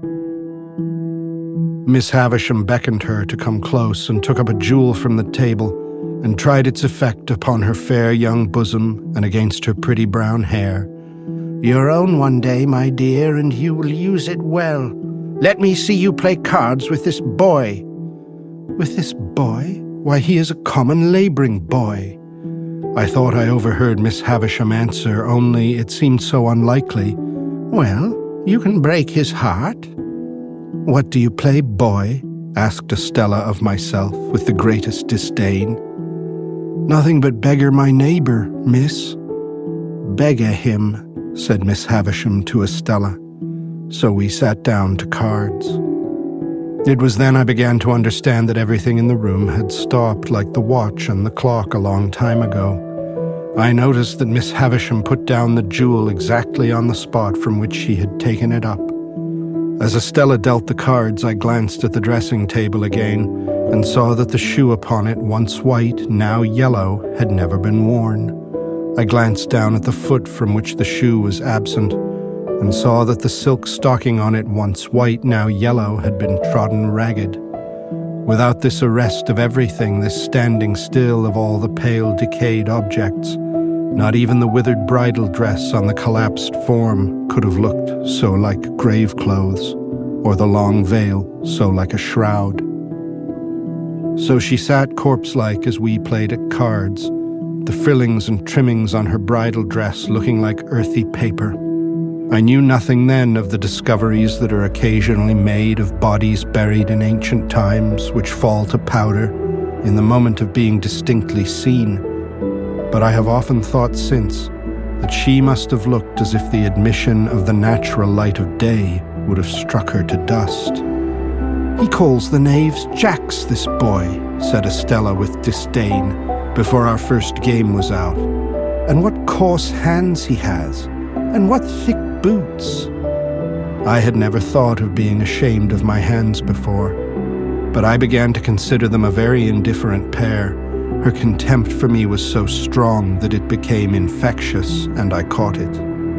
Miss Havisham beckoned her to come close and took up a jewel from the table and tried its effect upon her fair young bosom and against her pretty brown hair. "Your own one day, my dear, and you will use it well. Let me see you play cards with this boy." "With this boy? Why, he is a common labouring boy." I thought I overheard Miss Havisham answer, only it seemed so unlikely. "Well, you can break his heart." "What do you play, boy?" asked Estella of myself with the greatest disdain. "Nothing but beggar my neighbour, miss." "Beggar him," said Miss Havisham to Estella. So we sat down to cards. It was then I began to understand that everything in the room had stopped like the watch and the clock a long time ago. I noticed that Miss Havisham put down the jewel exactly on the spot from which she had taken it up. As Estella dealt the cards, I glanced at the dressing table again and saw that the shoe upon it, once white, now yellow, had never been worn. I glanced down at the foot from which the shoe was absent and saw that the silk stocking on it, once white, now yellow, had been trodden ragged. Without this arrest of everything, this standing still of all the pale, decayed objects, not even the withered bridal dress on the collapsed form could have looked so like grave clothes, or the long veil so like a shroud. So she sat corpse-like as we played at cards, the frillings and trimmings on her bridal dress looking like earthy paper. I knew nothing then of the discoveries that are occasionally made of bodies buried in ancient times, which fall to powder in the moment of being distinctly seen. But I have often thought since that she must have looked as if the admission of the natural light of day would have struck her to dust. "He calls the knaves jacks, this boy," said Estella with disdain, before our first game was out. "And what coarse hands he has, and what thick boots." I had never thought of being ashamed of my hands before, but I began to consider them a very indifferent pair. Her contempt for me was so strong that it became infectious, and I caught it.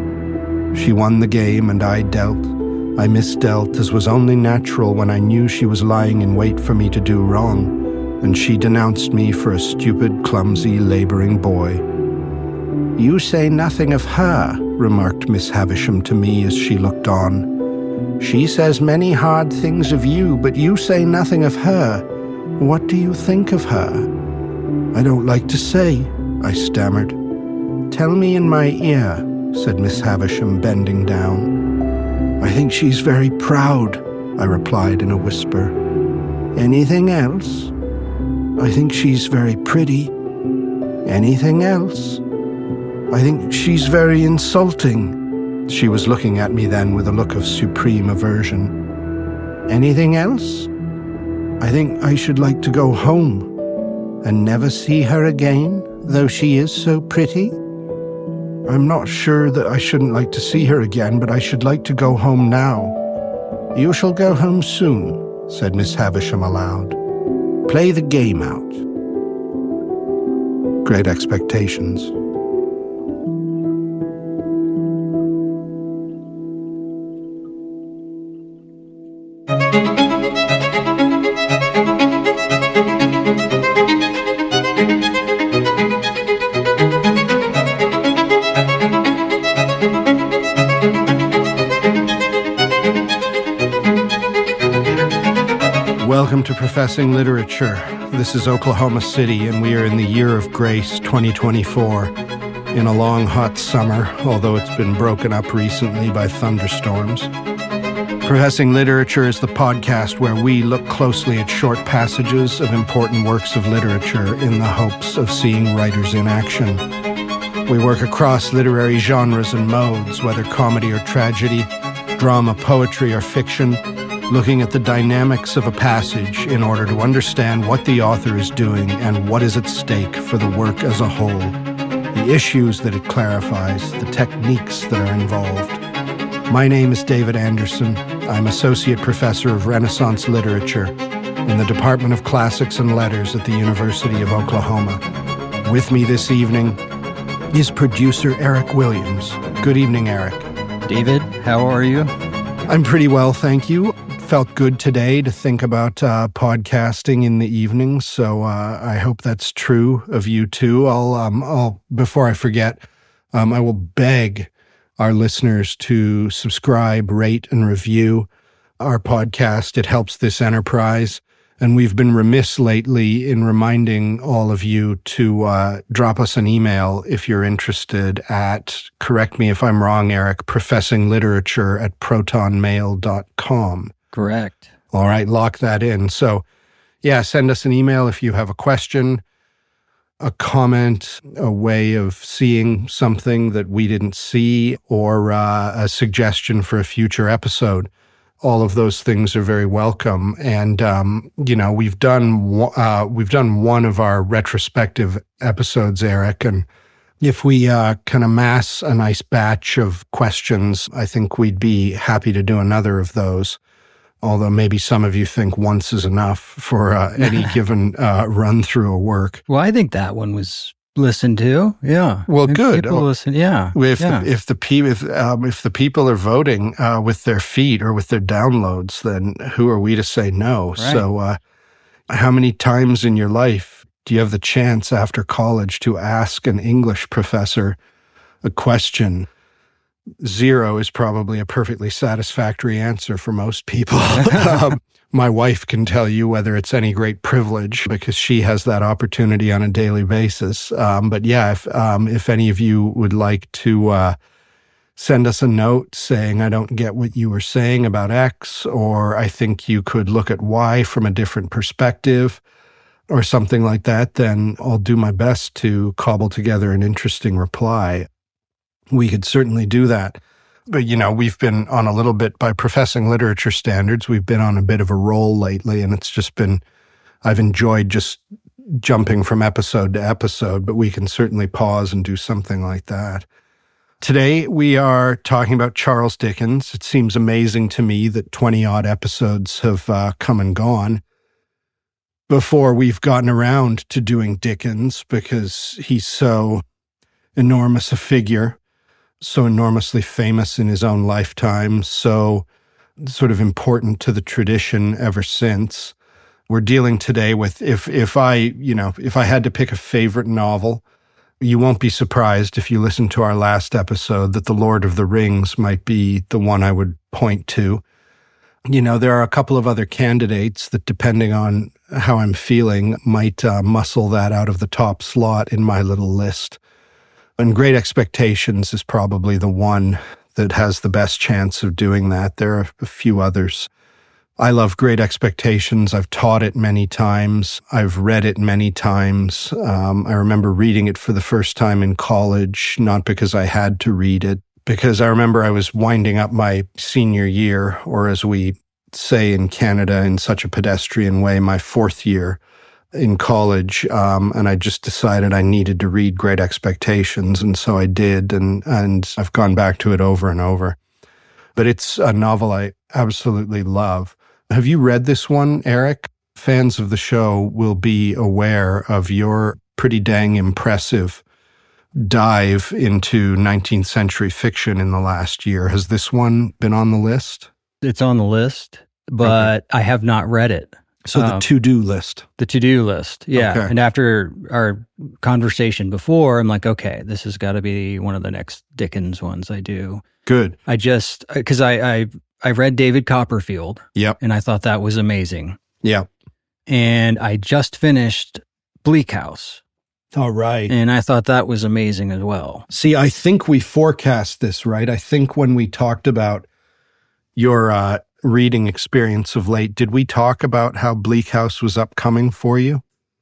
She won the game, and I dealt. I misdealt, as was only natural when I knew she was lying in wait for me to do wrong, and she denounced me for a stupid, clumsy, labouring boy. "You say nothing of her," remarked Miss Havisham to me as she looked on. "She says many hard things of you, but you say nothing of her. What do you think of her?" "I don't like to say," I stammered. "Tell me in my ear," said Miss Havisham, bending down. "I think she's very proud," I replied in a whisper. "Anything else?" "I think she's very pretty." "Anything else?" "I think she's very insulting." She was looking at me then with a look of supreme aversion. "Anything else?" "I think I should like to go home." "And never see her again, though she is so pretty?" "I'm not sure that I shouldn't like to see her again, but I should like to go home now." "You shall go home soon," said Miss Havisham aloud. "Play the game out." Great Expectations. Welcome to Professing Literature. This is Oklahoma City, and we are in the year of grace 2024, in a long, hot summer, although it's been broken up recently by thunderstorms. Professing Literature is the podcast where we look closely at short passages of important works of literature in the hopes of seeing writers in action. We work across literary genres and modes, whether comedy or tragedy, drama, poetry, or fiction, looking at the dynamics of a passage in order to understand what the author is doing and what is at stake for the work as a whole, the issues that it clarifies, the techniques that are involved. My name is David Anderson. I'm Associate Professor of Renaissance Literature in the Department of Classics and Letters at the University of Oklahoma. With me this evening is producer Eric Williams. Good evening, Eric. David, how are you? I'm pretty well, thank you. Felt good today to think about podcasting in the evening, so I hope that's true of you too. I'll before I forget, I will beg our listeners to subscribe, rate, and review our podcast. It helps this enterprise. And we've been remiss lately in reminding all of you to drop us an email if you're interested at, correct me if I'm wrong, Eric, professingliterature@protonmail.com. Correct. All right, lock that in. So, yeah, send us an email if you have a question, a comment, a way of seeing something that we didn't see, or a suggestion for a future episode. All of those things are very welcome. And, we've done one of our retrospective episodes, Eric, and if we can amass a nice batch of questions, I think we'd be happy to do another of those. Although maybe some of you think once is enough for any given run through of work. Well, I think that one was listened to. Yeah. Well, good. People listen. Yeah. If the people are voting with their feet or with their downloads, then who are we to say no? Right. So, how many times in your life do you have the chance after college to ask an English professor a question? 0 is probably a perfectly satisfactory answer for most people. My wife can tell you whether it's any great privilege because she has that opportunity on a daily basis. But yeah, if any of you would like to send us a note saying, I don't get what you were saying about X, or I think you could look at Y from a different perspective, or something like that, then I'll do my best to cobble together an interesting reply. We could certainly do that. But, we've been on a little bit, by professing literature standards, we've been on a bit of a roll lately, and it's just been, I've enjoyed just jumping from episode to episode, but we can certainly pause and do something like that. Today, we are talking about Charles Dickens. It seems amazing to me that 20-odd episodes have come and gone before we've gotten around to doing Dickens, because he's so enormous a figure, so enormously famous in his own lifetime, so sort of important to the tradition ever since. We're dealing today with, if I had to pick a favorite novel, you won't be surprised if you listen to our last episode that The Lord of the Rings might be the one I would point to. There are a couple of other candidates that, depending on how I'm feeling, might muscle that out of the top slot in my little list. And Great Expectations is probably the one that has the best chance of doing that. There are a few others. I love Great Expectations. I've taught it many times. I've read it many times. I remember reading it for the first time in college, not because I had to read it, because I remember I was winding up my senior year, or as we say in Canada in such a pedestrian way, my 4th year in college, and I just decided I needed to read Great Expectations, and so I did, and I've gone back to it over and over. But it's a novel I absolutely love. Have you read this one, Eric? Fans of the show will be aware of your pretty dang impressive dive into 19th century fiction in the last year. Has this one been on the list? It's on the list, but I have not read it. So the to-do list. The to-do list, yeah. Okay. And after our conversation before, I'm like, okay, this has got to be one of the next Dickens ones I do. Good. I just, because I read David Copperfield. Yep. And I thought that was amazing. Yeah. And I just finished Bleak House. All right. And I thought that was amazing as well. See, I think we forecast this, right? I think when we talked about your reading experience of late, did we talk about how Bleak House was upcoming for you?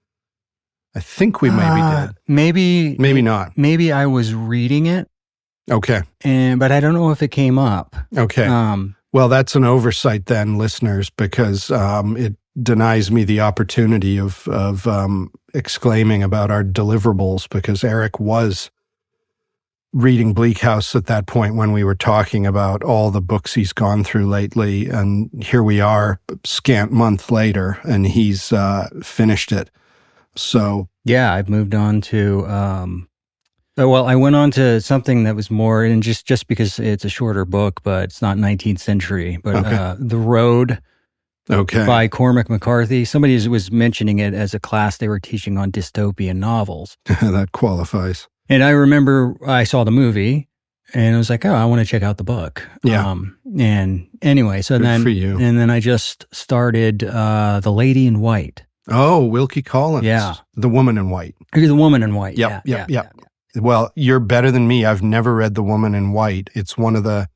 I think we maybe did. Maybe not. Maybe I was reading it. Okay. But I don't know if it came up. Okay. Well, that's an oversight then, listeners, because it denies me the opportunity of exclaiming about our deliverables, because Eric was reading Bleak House at that point when we were talking about all the books he's gone through lately. And here we are, scant month later, and he's finished it. So yeah, I've moved on to Well, I went on to something that was more, and just because it's a shorter book, but it's not 19th century, but Okay. The Road Okay. by Cormac McCarthy. Somebody was mentioning it as a class they were teaching on dystopian novels. That qualifies. And I remember I saw the movie and I was like, oh, I want to check out the book. Yeah. And anyway, so Good then, for you. and then I just started The Lady in White. Oh, Wilkie Collins. Yeah. The Woman in White. The Woman in White. Yep, Yeah. yep. Well, you're better than me. I've never read The Woman in White. It's one of the,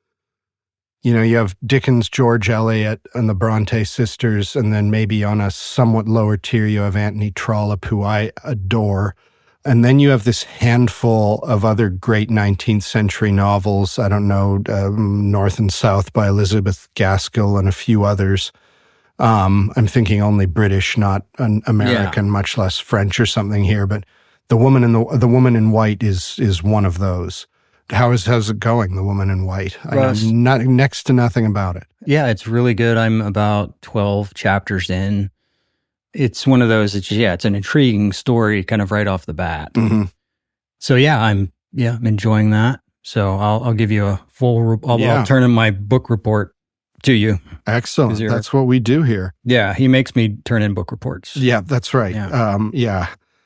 you have Dickens, George Eliot, and the Bronte sisters, and then maybe on a somewhat lower tier, you have Anthony Trollope, who I adore. And then you have this handful of other great 19th century novels. I don't know, North and South by Elizabeth Gaskell and a few others. I'm thinking only British, not an American, much less French or something here. But The Woman in White is one of those. How's it going, The Woman in White? I know next to nothing about it. Yeah, it's really good. I'm about 12 chapters in. It's one of those, it's an intriguing story kind of right off the bat. Mm-hmm. So I'm enjoying that. So I'll give you a full, I'll turn in my book report to you. Excellent. That's what we do here. Yeah, he makes me turn in book reports. Yeah, that's right. Yeah.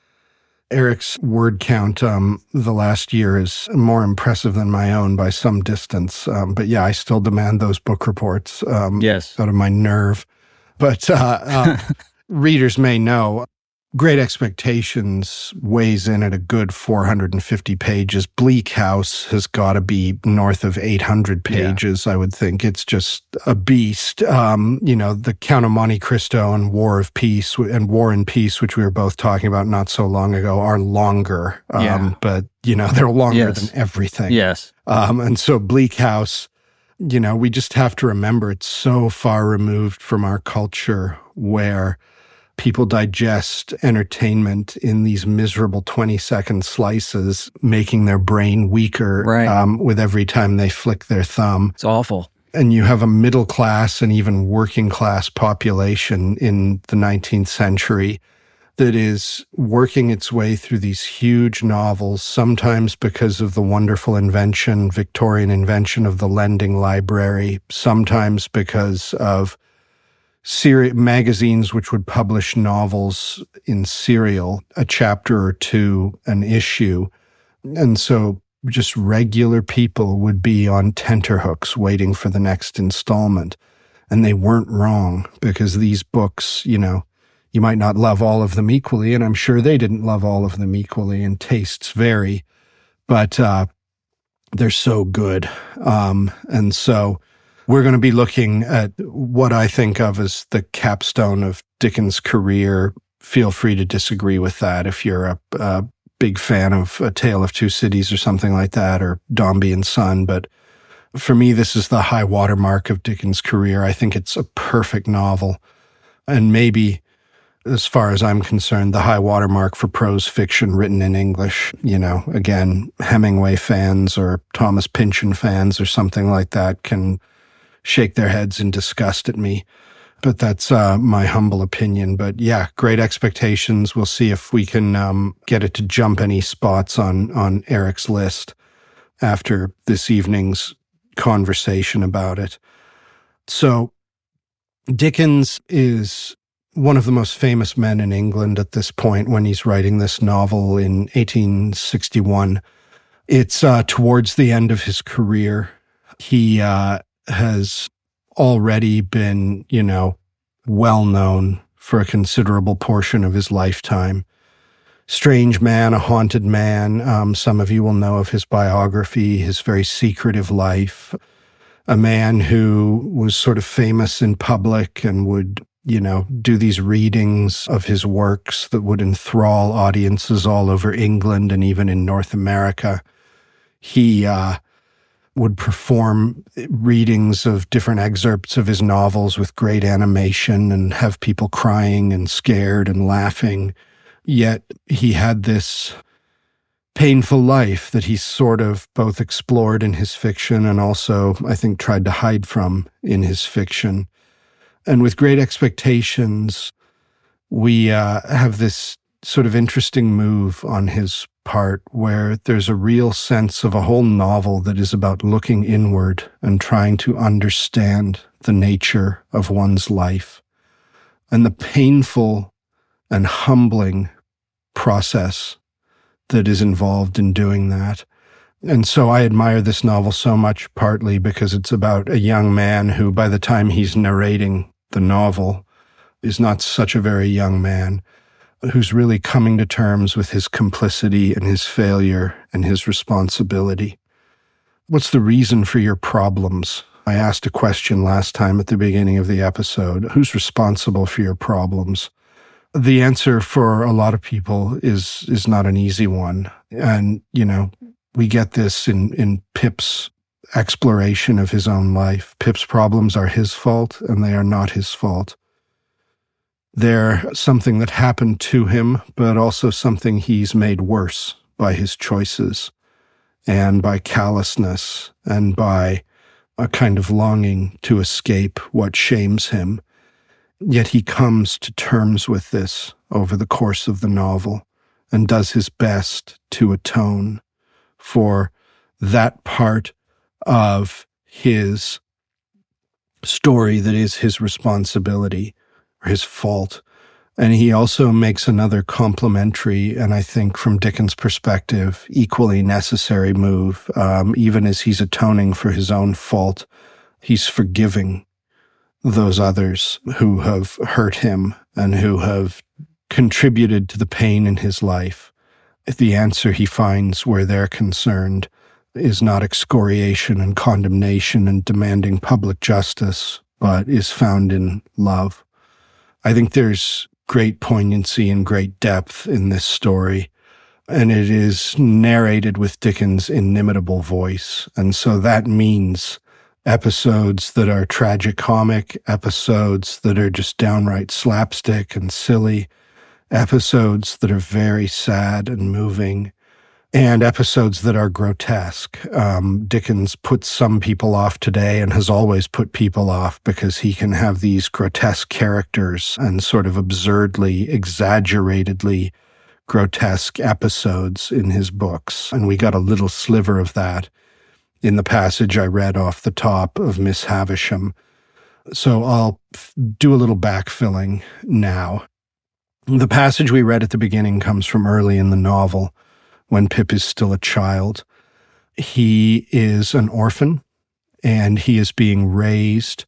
Eric's word count the last year is more impressive than my own by some distance. But yeah, I still demand those book reports yes. out of my nerve. But readers may know, Great Expectations weighs in at a good 450 pages. Bleak House has got to be north of 800 pages, I would think. It's just a beast. The Count of Monte Cristo and War and Peace, which we were both talking about not so long ago, are longer. But, they're longer than everything. Yes. And so Bleak House, we just have to remember it's so far removed from our culture where people digest entertainment in these miserable 20-second slices, making their brain weaker with every time they flick their thumb. It's awful. And you have a middle class and even working class population in the 19th century that is working its way through these huge novels, sometimes because of the wonderful Victorian invention of the lending library, sometimes because of magazines which would publish novels in serial, a chapter or two an issue. And so just regular people would be on tenterhooks waiting for the next installment. And they weren't wrong, because these books, you might not love all of them equally, and I'm sure they didn't love all of them equally, and tastes vary, but they're so good. And so we're going to be looking at what I think of as the capstone of Dickens' career. Feel free to disagree with that if you're a big fan of A Tale of Two Cities or something like that, or Dombey and Son. But for me, this is the high watermark of Dickens' career. I think it's a perfect novel. And maybe, as far as I'm concerned, the high watermark for prose fiction written in English. Again, Hemingway fans or Thomas Pynchon fans or something like that can shake their heads in disgust at me. But that's my humble opinion. But yeah, Great Expectations. We'll see if we can get it to jump any spots on Eric's list after this evening's conversation about it. So Dickens is one of the most famous men in England at this point when he's writing this novel in 1861. It's towards the end of his career. He has already been, well known for a considerable portion of his lifetime. Strange man, a haunted man. Some of you will know of his biography, his very secretive life. A man who was sort of famous in public and would, do these readings of his works that would enthrall audiences all over England and even in North America. He would perform readings of different excerpts of his novels with great animation and have people crying and scared and laughing. Yet he had this painful life that he sort of both explored in his fiction and also, I think, tried to hide from in his fiction. And with Great Expectations, we have this sort of interesting move on his part where there's a real sense of a whole novel that is about looking inward and trying to understand the nature of one's life and the painful and humbling process that is involved in doing that. And so I admire this novel so much, partly because it's about a young man who, by the time he's narrating the novel, is not such a very young man, who's really coming to terms with his complicity and his failure and his responsibility. What's the reason for your problems? I asked a question last time at the beginning of the episode. Who's responsible for your problems? The answer for a lot of people is not an easy one. And, we get this in Pip's exploration of his own life. Pip's problems are his fault, and they are not his fault. They're something that happened to him, but also something he's made worse by his choices and by callousness and by a kind of longing to escape what shames him. Yet he comes to terms with this over the course of the novel and does his best to atone for that part of his story that is his responsibility or his fault. And he also makes another complementary, and I think from Dickens' perspective, equally necessary move. Even as he's atoning for his own fault, he's forgiving those others who have hurt him and who have contributed to the pain in his life. The answer he finds where they're concerned is not excoriation and condemnation and demanding public justice, but is found in love. I think there's great poignancy and great depth in this story, and it is narrated with Dickens' inimitable voice. And so that means episodes that are tragicomic, episodes that are just downright slapstick and silly, episodes that are very sad and moving, and episodes that are grotesque. Dickens puts some people off today and has always put people off because he can have these grotesque characters and sort of absurdly, exaggeratedly grotesque episodes in his books. And we got a little sliver of that in the passage I read off the top of Miss Havisham. So I'll do a little backfilling now. The passage we read at the beginning comes from early in the novel, when Pip is still a child. He is an orphan, and he is being raised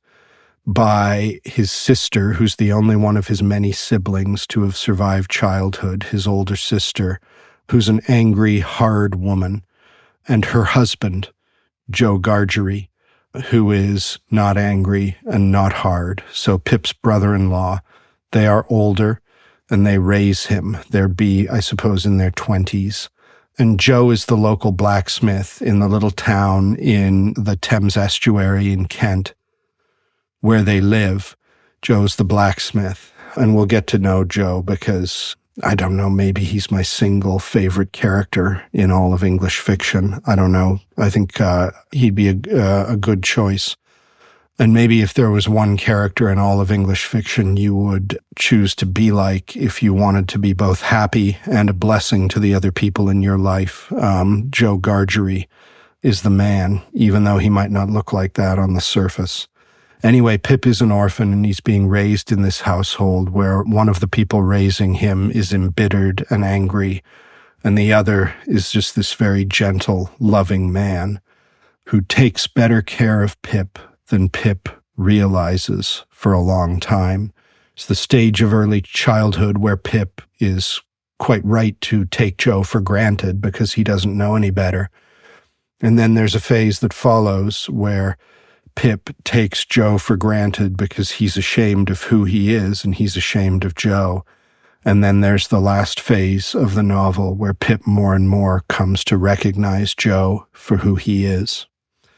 by his sister, who's the only one of his many siblings to have survived childhood, his older sister, who's an angry, hard woman, and her husband, Joe Gargery, who is not angry and not hard. So Pip's brother-in-law, they are older, and they raise him. They'll be, I suppose, in their 20s. And Joe is the local blacksmith in the little town in the Thames estuary in Kent, where they live. Joe's the blacksmith. And we'll get to know Joe because, I don't know, maybe he's my single favorite character in all of English fiction. I don't know. I think he'd be a good choice. And maybe if there was one character in all of English fiction you would choose to be like if you wanted to be both happy and a blessing to the other people in your life, Joe Gargery is the man, even though he might not look like that on the surface. Anyway, Pip is an orphan and he's being raised in this household where one of the people raising him is embittered and angry, and the other is just this very gentle, loving man who takes better care of Pip than Pip realizes for a long time. It's the stage of early childhood where Pip is quite right to take Joe for granted because he doesn't know any better. And then there's a phase that follows where Pip takes Joe for granted because he's ashamed of who he is and he's ashamed of Joe. And then there's the last phase of the novel where Pip more and more comes to recognize Joe for who he is.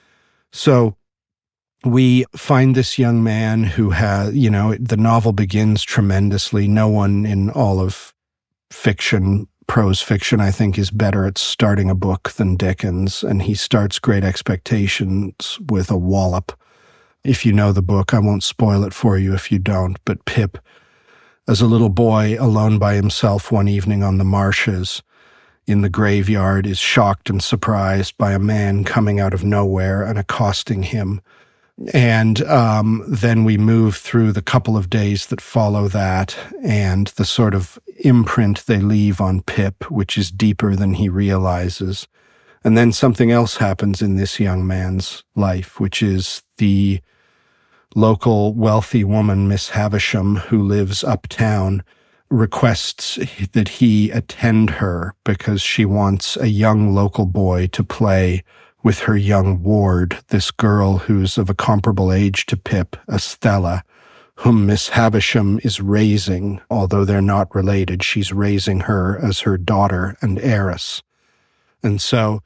So we find this young man who has, the novel begins tremendously. No one in all of fiction, prose fiction, I think, is better at starting a book than Dickens. And he starts Great Expectations with a wallop. If you know the book, I won't spoil it for you if you don't, but Pip as a little boy alone by himself one evening on the marshes in the graveyard, is shocked and surprised by a man coming out of nowhere and accosting him. And then we move through the couple of days that follow that and the sort of imprint they leave on Pip, which is deeper than he realizes. And then something else happens in this young man's life, which is the local wealthy woman, Miss Havisham, who lives uptown, requests that he attend her because she wants a young local boy to play with her young ward, this girl who's of a comparable age to Pip, Estella, whom Miss Havisham is raising. Although they're not related, she's raising her as her daughter and heiress. And so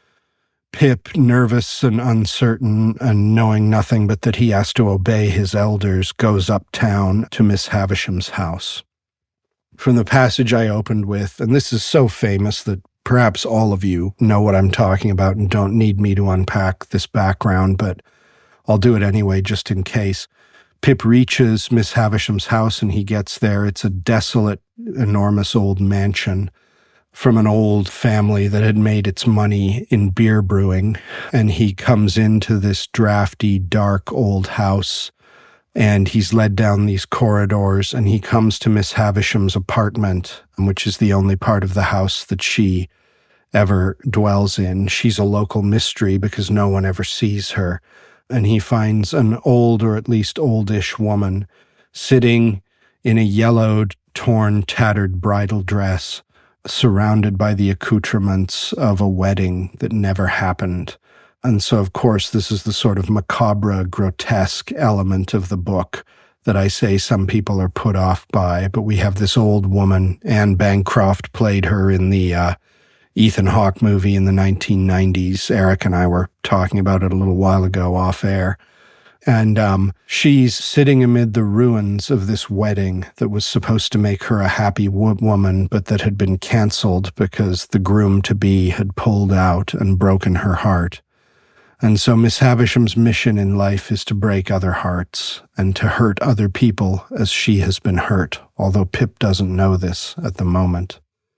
Pip, nervous and uncertain and knowing nothing but that he has to obey his elders, goes uptown to Miss Havisham's house. From the passage I opened with, and this is so famous that perhaps all of you know what I'm talking about and don't need me to unpack this background, but I'll do it anyway just in case. Pip reaches Miss Havisham's house and he gets there. It's a desolate, enormous old mansion from an old family that had made its money in beer brewing. And he comes into this drafty, dark old house, and he's led down these corridors, and he comes to Miss Havisham's apartment, which is the only part of the house that she ever dwells in. She's a local mystery because no one ever sees her. And he finds an old, or at least oldish woman, sitting in a yellowed, torn, tattered bridal dress, surrounded by the accoutrements of a wedding that never happened. And so, of course, this is the sort of macabre, grotesque element of the book that I say some people are put off by. But we have this old woman, Anne Bancroft played her in the Ethan Hawke movie in the 1990s. Eric and I were talking about it a little while ago off air. And she's sitting amid the ruins of this wedding that was supposed to make her a happy woman, but that had been canceled because the groom-to-be had pulled out and broken her heart. And so Miss Havisham's mission in life is to break other hearts and to hurt other people as she has been hurt, although Pip doesn't know this at the moment.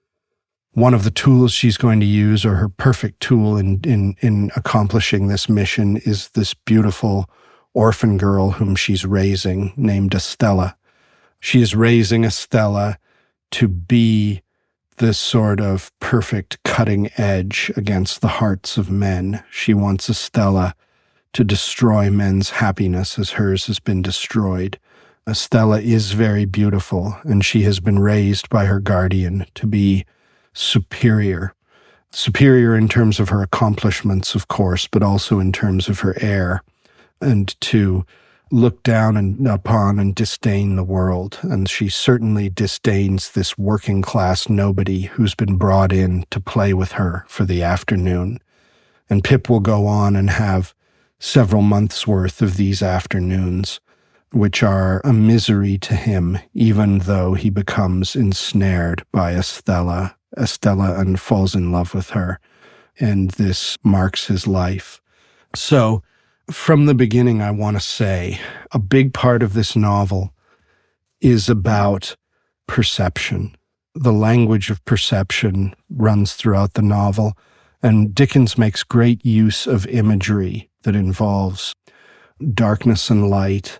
One of the tools she's going to use, or her perfect tool in accomplishing this mission, is this beautiful orphan girl whom she's raising, named Estella. She is raising Estella to be this sort of perfect cutting edge against the hearts of men. She wants Estella to destroy men's happiness as hers has been destroyed. Estella is very beautiful, and she has been raised by her guardian to be superior. Superior in terms of her accomplishments, of course, but also in terms of her air, and to look down upon and disdain the world. And she certainly disdains this working class nobody who's been brought in to play with her for the afternoon. And Pip will go on and have several months' worth of these afternoons, which are a misery to him, even though he becomes ensnared by Estella and falls in love with her. And this marks his life. So, from the beginning, I want to say a big part of this novel is about perception. The language of perception runs throughout the novel, and Dickens makes great use of imagery that involves darkness and light,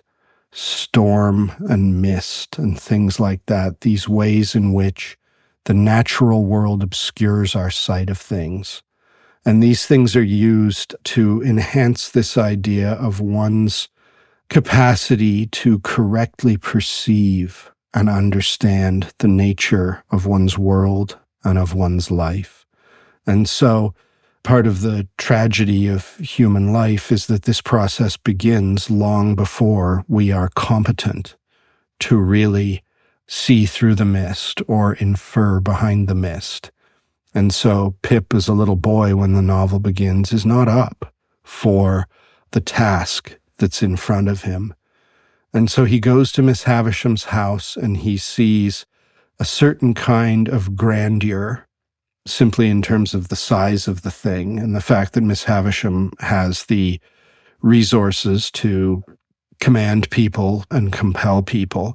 storm and mist, and things like that, these ways in which the natural world obscures our sight of things. And these things are used to enhance this idea of one's capacity to correctly perceive and understand the nature of one's world and of one's life. And so part of the tragedy of human life is that this process begins long before we are competent to really see through the mist or infer behind the mist. And so Pip, as a little boy when the novel begins, is not up for the task that's in front of him. And so he goes to Miss Havisham's house and he sees a certain kind of grandeur, simply in terms of the size of the thing and the fact that Miss Havisham has the resources to command people and compel people.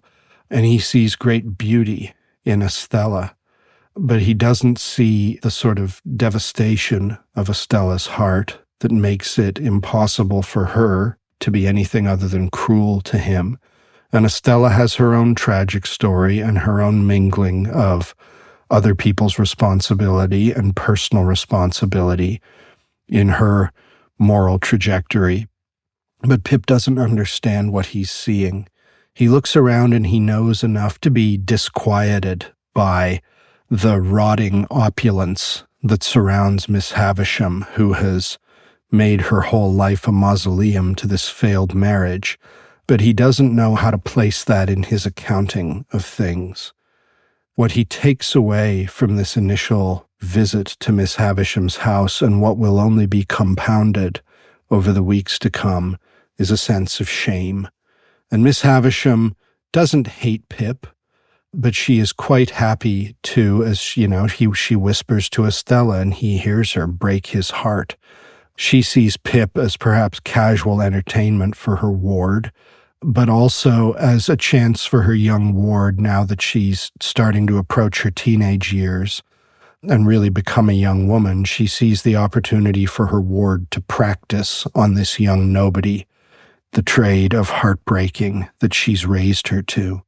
and he sees great beauty in Estella, but he doesn't see the sort of devastation of Estella's heart that makes it impossible for her to be anything other than cruel to him. And Estella has her own tragic story and her own mingling of other people's responsibility and personal responsibility in her moral trajectory. But Pip doesn't understand what he's seeing. He looks around and he knows enough to be disquieted by the rotting opulence that surrounds Miss Havisham, who has made her whole life a mausoleum to this failed marriage. But he doesn't know how to place that in his accounting of things. What he takes away from this initial visit to Miss Havisham's house, and what will only be compounded over the weeks to come, is a sense of shame. And Miss Havisham doesn't hate Pip, but she is quite happy to, as you know, she whispers to Estella and he hears her break his heart. She sees Pip as perhaps casual entertainment for her ward, but also as a chance for her young ward, now that she's starting to approach her teenage years and really become a young woman. She sees the opportunity for her ward to practice on this young nobody the trade of heartbreaking that she's raised her to.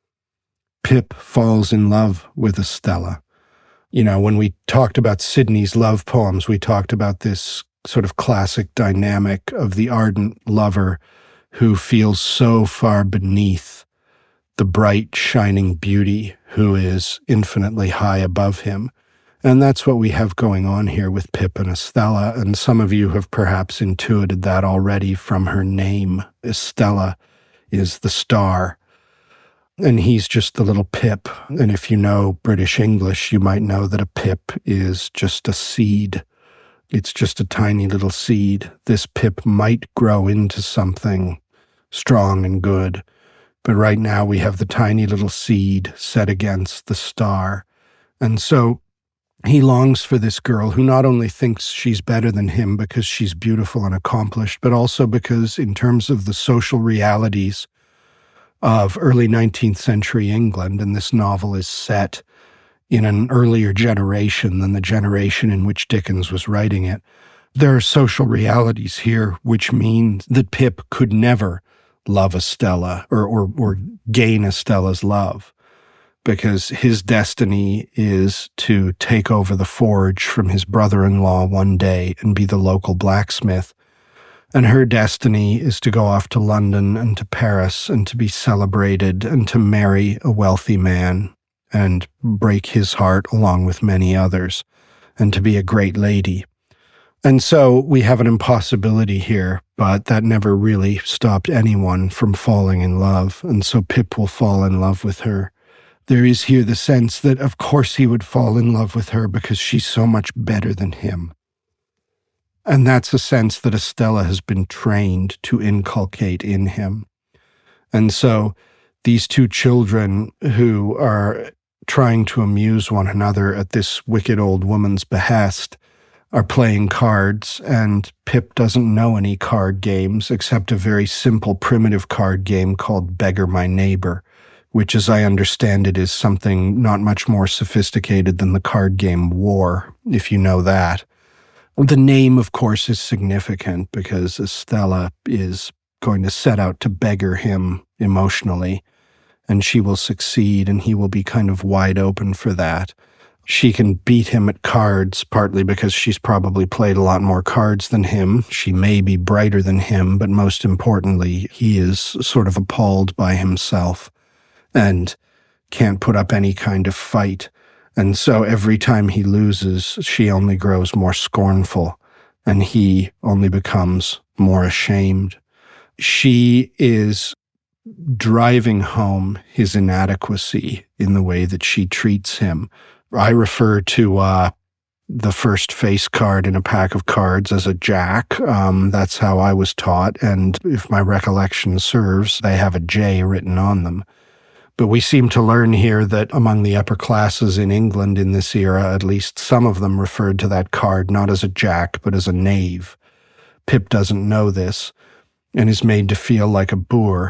Pip falls in love with Estella. You know, when we talked about Sidney's love poems, we talked about this sort of classic dynamic of the ardent lover who feels so far beneath the bright, shining beauty who is infinitely high above him. And that's what we have going on here with Pip and Estella, and some of you have perhaps intuited that already from her name. Estella is the star, and he's just the little Pip. And if you know British English, you might know that a pip is just a seed. It's just a tiny little seed. This Pip might grow into something strong and good, but right now we have the tiny little seed set against the star. And so he longs for this girl who not only thinks she's better than him because she's beautiful and accomplished, but also because in terms of the social realities of early 19th century England, and this novel is set in an earlier generation than the generation in which Dickens was writing it, there are social realities here which mean that Pip could never love Estella or gain Estella's love, because his destiny is to take over the forge from his brother-in-law one day and be the local blacksmith. And her destiny is to go off to London and to Paris and to be celebrated and to marry a wealthy man and break his heart along with many others and to be a great lady. And so we have an impossibility here, but that never really stopped anyone from falling in love. And so Pip will fall in love with her. There is here the sense that, of course, he would fall in love with her because she's so much better than him. And that's a sense that Estella has been trained to inculcate in him. And so these two children who are trying to amuse one another at this wicked old woman's behest are playing cards, and Pip doesn't know any card games except a very simple primitive card game called Beggar My Neighbor, which, as I understand it, is something not much more sophisticated than the card game War, if you know that. The name, of course, is significant because Estella is going to set out to beggar him emotionally, and she will succeed, and he will be kind of wide open for that. She can beat him at cards, partly because she's probably played a lot more cards than him. She may be brighter than him, but most importantly, he is sort of appalled by himself and can't put up any kind of fight. And so every time he loses, she only grows more scornful, and he only becomes more ashamed. She is driving home his inadequacy in the way that she treats him. I refer to the first face card in a pack of cards as a jack. That's how I was taught, and if my recollection serves, they have a J written on them. But we seem to learn here that among the upper classes in England in this era, at least some of them referred to that card not as a jack, but as a knave. Pip doesn't know this and is made to feel like a boor.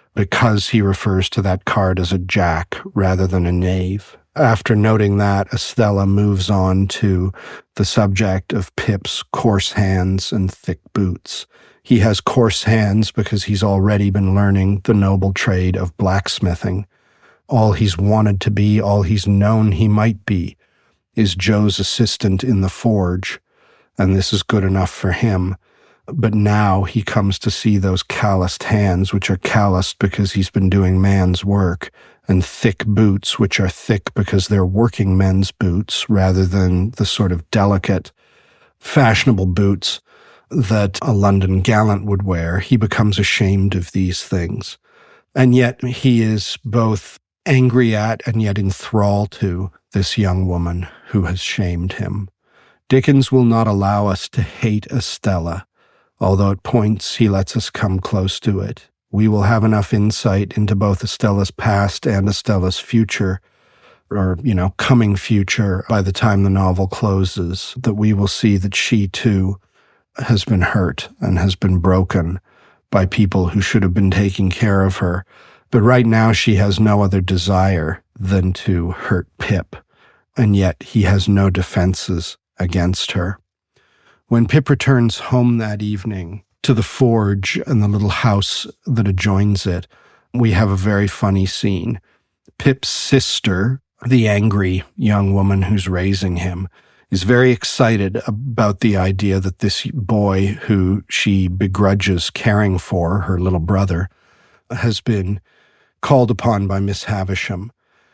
because he refers to that card as a jack rather than a knave. After noting that, Estella moves on to the subject of Pip's coarse hands and thick boots. He has coarse hands because he's already been learning the noble trade of blacksmithing. All he's wanted to be, all he's known he might be, is Joe's assistant in the forge, and this is good enough for him. But now he comes to see those calloused hands, which are calloused because he's been doing man's work, and thick boots, which are thick because they're working men's boots rather than the sort of delicate, fashionable boots that a London gallant would wear. He becomes ashamed of these things. And yet he is both angry at and yet in thrall to this young woman who has shamed him. Dickens will not allow us to hate Estella, although at points he lets us come close to it. We will have enough insight into both Estella's past and Estella's future, or, coming future by the time the novel closes, that we will see that she too has been hurt and has been broken by people who should have been taking care of her. But right now she has no other desire than to hurt Pip, and yet he has no defenses against her. When Pip returns home that evening to the forge and the little house that adjoins it, we have a very funny scene. Pip's sister, the angry young woman who's raising him, is very excited about the idea that this boy who she begrudges caring for, her little brother, has been called upon by Miss Havisham.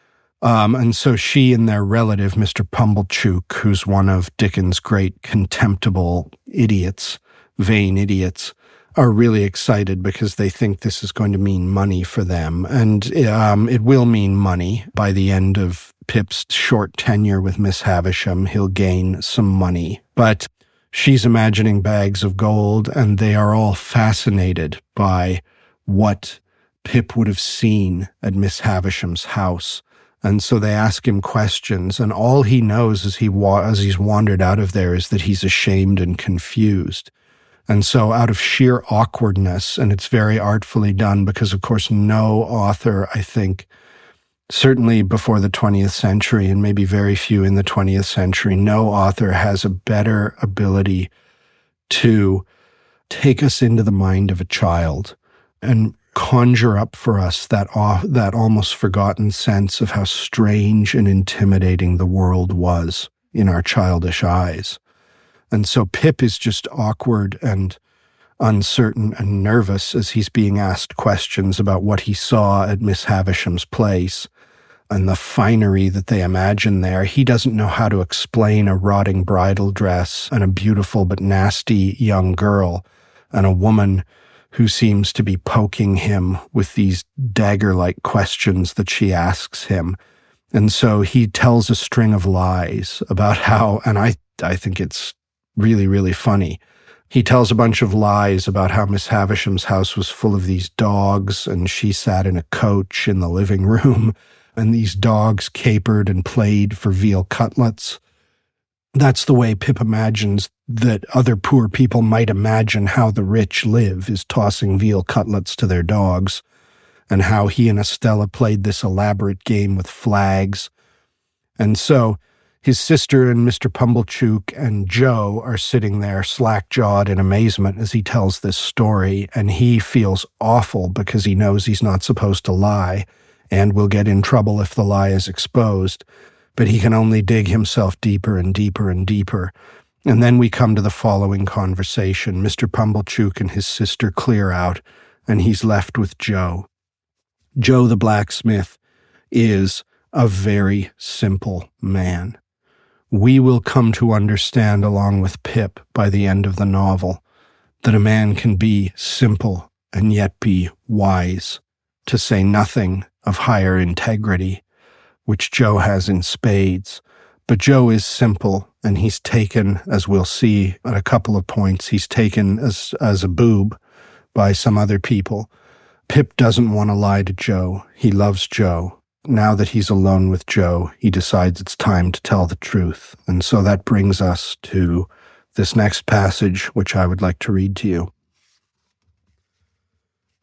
And so she and their relative, Mr. Pumblechook, who's one of Dickens' great contemptible idiots, vain idiots, are really excited because they think this is going to mean money for them. And it will mean money. By the end of Pip's short tenure with Miss Havisham, he'll gain some money. But she's imagining bags of gold, and they are all fascinated by what Pip would have seen at Miss Havisham's house. And so they ask him questions, and all he knows as he's wandered out of there is that he's ashamed and confused. And so out of sheer awkwardness, and it's very artfully done because, of course, no author, I think, certainly before the 20th century, and maybe very few in the 20th century, no author has a better ability to take us into the mind of a child and conjure up for us that almost forgotten sense of how strange and intimidating the world was in our childish eyes. And so Pip is just awkward and uncertain and nervous as he's being asked questions about what he saw at Miss Havisham's place and the finery that they imagine there. He doesn't know how to explain a rotting bridal dress and a beautiful but nasty young girl and a woman who seems to be poking him with these dagger-like questions that she asks him. And so he tells a string of lies about how, and I think it's really, really funny. He tells a bunch of lies about how Miss Havisham's house was full of these dogs, and she sat in a coach in the living room, and these dogs capered and played for veal cutlets. That's the way Pip imagines that other poor people might imagine how the rich live, is tossing veal cutlets to their dogs, and how he and Estella played this elaborate game with flags. And so his sister and Mr. Pumblechook and Joe are sitting there slack-jawed in amazement as he tells this story, and he feels awful because he knows he's not supposed to lie and will get in trouble if the lie is exposed, but he can only dig himself deeper and deeper and deeper. And then we come to the following conversation. Mr. Pumblechook and his sister clear out, and he's left with Joe. Joe the blacksmith is a very simple man. We will come to understand, along with Pip, by the end of the novel, that a man can be simple and yet be wise, to say nothing of higher integrity, which Joe has in spades. But Joe is simple, and he's taken, as we'll see at a couple of points, he's taken as a boob by some other people. Pip doesn't want to lie to Joe. He loves Joe. Now that he's alone with Joe, he decides it's time to tell the truth. And so that brings us to this next passage, which I would like to read to you.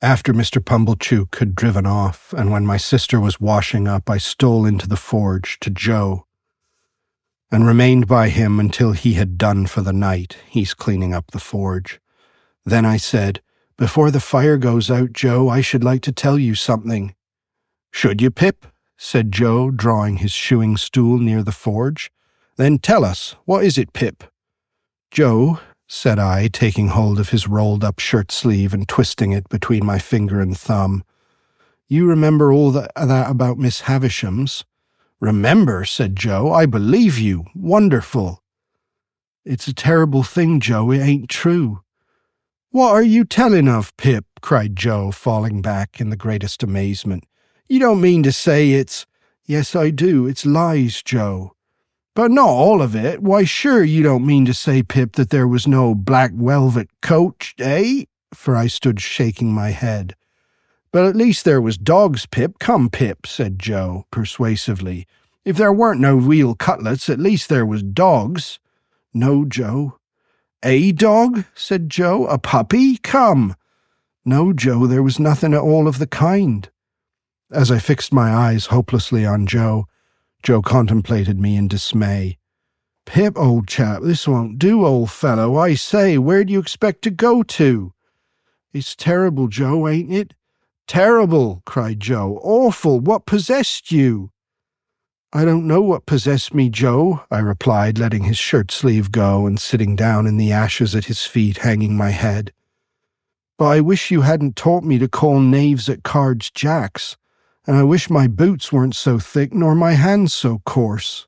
After Mr. Pumblechook had driven off, and when my sister was washing up, I stole into the forge to Joe, and remained by him until he had done for the night. He's cleaning up the forge. Then I said, "Before the fire goes out, Joe, I should like to tell you something." "Should you, Pip?" said Joe, drawing his shoeing stool near the forge. "Then tell us, what is it, Pip?" "Joe," said I, taking hold of his rolled-up shirt-sleeve and twisting it between my finger and thumb, "you remember all that about Miss Havisham's?" "Remember?" said Joe. "I believe you. Wonderful." "It's a terrible thing, Joe. It ain't true." "What are you telling of, Pip?" cried Joe, falling back in the greatest amazement. "You don't mean to say it's—" "Yes, I do. It's lies, Joe." "But not all of it. Why, sure you don't mean to say, Pip, that there was no black velvet coat, eh?" For I stood shaking my head. "But at least there was dogs, Pip. Come, Pip," said Joe, persuasively. "If there weren't no real cutlets, at least there was dogs." "No, Joe." "A dog?" said Joe. "A puppy? Come." "No, Joe, there was nothing at all of the kind." As I fixed my eyes hopelessly on Joe, Joe contemplated me in dismay. "Pip, old chap, this won't do, old fellow. I say, where do you expect to go to?" "It's terrible, Joe, ain't it?" "Terrible!" cried Joe. "Awful! What possessed you?" "I don't know what possessed me, Joe," I replied, letting his shirt-sleeve go and sitting down in the ashes at his feet, hanging my head. "But I wish you hadn't taught me to call knaves at cards jacks, and I wish my boots weren't so thick nor my hands so coarse."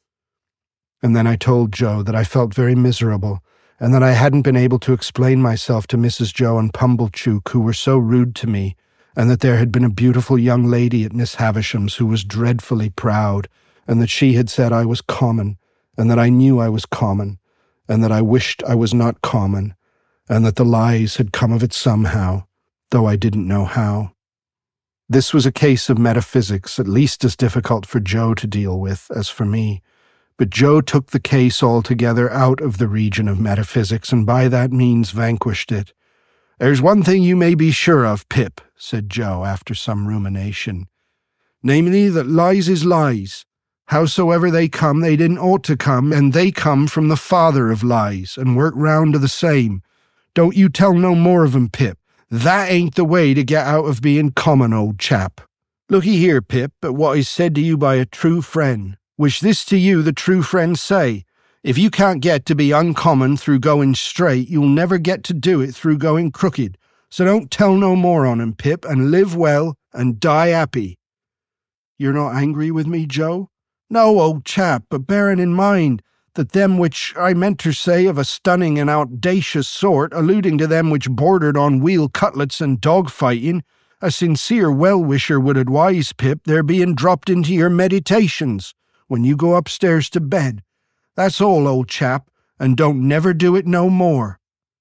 And then I told Joe that I felt very miserable, and that I hadn't been able to explain myself to Mrs. Joe and Pumblechook, who were so rude to me, and that there had been a beautiful young lady at Miss Havisham's who was dreadfully proud, and that she had said I was common, and that I knew I was common, and that I wished I was not common, and that the lies had come of it somehow, though I didn't know how. This was a case of metaphysics, at least as difficult for Joe to deal with as for me, but Joe took the case altogether out of the region of metaphysics, and by that means vanquished it. "There's one thing you may be sure of, Pip," said Joe after some rumination, "namely that lies is lies. Howsoever they come, they didn't ought to come, and they come from the father of lies, and work round to the same. Don't you tell no more of 'em, Pip. That ain't the way to get out of being common, old chap. Looky here, Pip, at what is said to you by a true friend, which this to you the true friend say. If you can't get to be uncommon through going straight, you'll never get to do it through going crooked. So don't tell no more on 'em, Pip, and live well and die happy." "You're not angry with me, Joe?" "No, old chap, but bearing in mind that them which I meant to say of a stunning and audacious sort, alluding to them which bordered on wheel cutlets and dog-fighting, a sincere well-wisher would advise, Pip, their being dropped into your meditations when you go upstairs to bed. That's all, old chap, and don't never do it no more."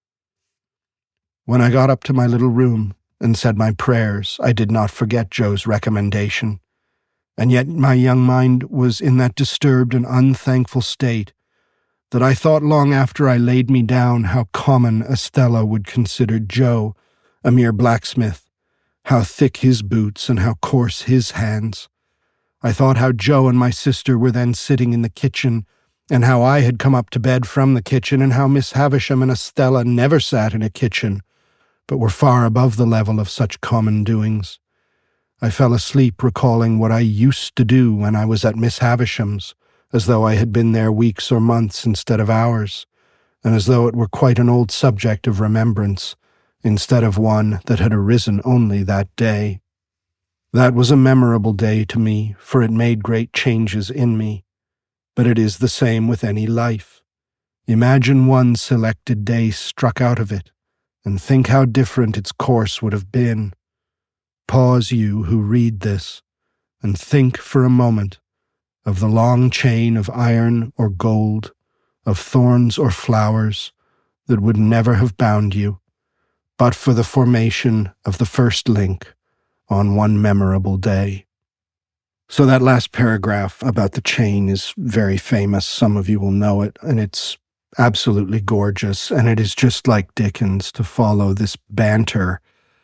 When I got up to my little room and said my prayers, I did not forget Joe's recommendation, and yet my young mind was in that disturbed and unthankful state that I thought long after I laid me down how common Estella would consider Joe, a mere blacksmith, how thick his boots and how coarse his hands. I thought how Joe and my sister were then sitting in the kitchen, and how I had come up to bed from the kitchen, and how Miss Havisham and Estella never sat in a kitchen, but were far above the level of such common doings. I fell asleep recalling what I used to do when I was at Miss Havisham's, as though I had been there weeks or months instead of hours, and as though it were quite an old subject of remembrance, instead of one that had arisen only that day. That was a memorable day to me, for it made great changes in me. But it is the same with any life. Imagine one selected day struck out of it, and think how different its course would have been. Pause, you who read this, and think for a moment of the long chain of iron or gold, of thorns or flowers, that would never have bound you, but for the formation of the first link on one memorable day. So that last paragraph about the chain is very famous. Some of you will know it, and it's absolutely gorgeous, and it is just like Dickens to follow this banter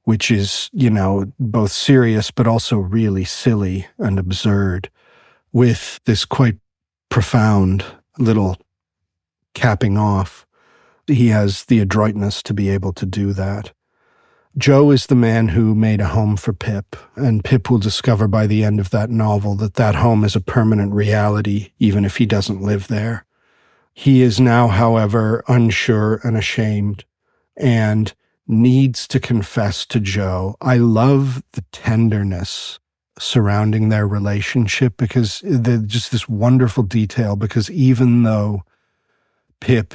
which is, both serious but also really silly and absurd, with this quite profound little capping off. He has the adroitness to be able to do that. Joe is the man who made a home for Pip, and Pip will discover by the end of that novel that that home is a permanent reality, even if he doesn't live there. He is now, however, unsure and ashamed, and needs to confess to Joe. I love the tenderness surrounding their relationship, because there's just this wonderful detail, because even though Pip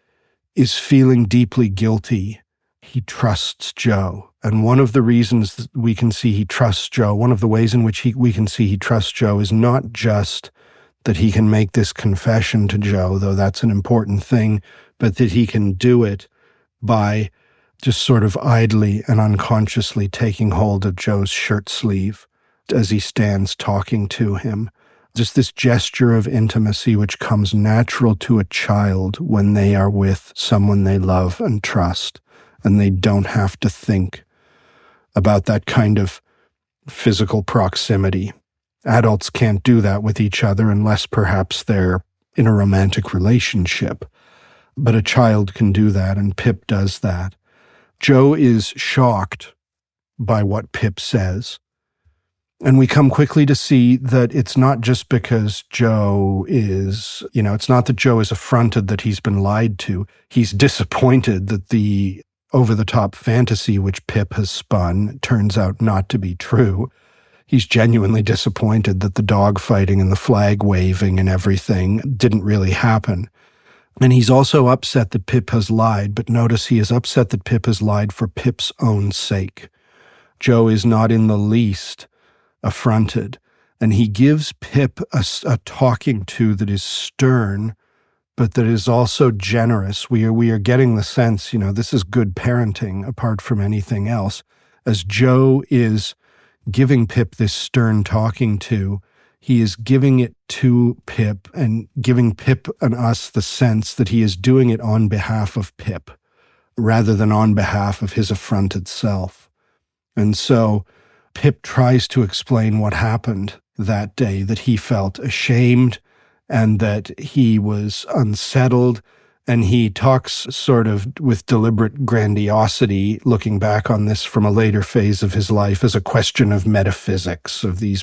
is feeling deeply guilty, he trusts Joe. And one of the reasons that we can see he trusts Joe, one of the ways in which we can see he trusts Joe, is not just that he can make this confession to Joe, though that's an important thing, but that he can do it by just sort of idly and unconsciously taking hold of Joe's shirt sleeve as he stands talking to him. Just this gesture of intimacy which comes natural to a child when they are with someone they love and trust, and they don't have to think about that kind of physical proximity. Adults can't do that with each other unless perhaps they're in a romantic relationship. But a child can do that, and Pip does that. Joe is shocked by what Pip says. And we come quickly to see that it's not just because Joe is, it's not that Joe is affronted that he's been lied to. He's disappointed that the over-the-top fantasy which Pip has spun turns out not to be true. He's genuinely disappointed that the dog fighting and the flag waving and everything didn't really happen. And he's also upset that Pip has lied, but notice he is upset that Pip has lied for Pip's own sake. Joe is not in the least affronted, and he gives Pip a talking to that is stern, but that is also generous. We are getting the sense, this is good parenting apart from anything else. As Joe is giving Pip this stern talking to, he is giving it to Pip and giving Pip and us the sense that he is doing it on behalf of Pip rather than on behalf of his affronted self. And so Pip tries to explain what happened that day, that he felt ashamed and that he was unsettled. And he talks sort of with deliberate grandiosity, looking back on this from a later phase of his life as a question of metaphysics, of these,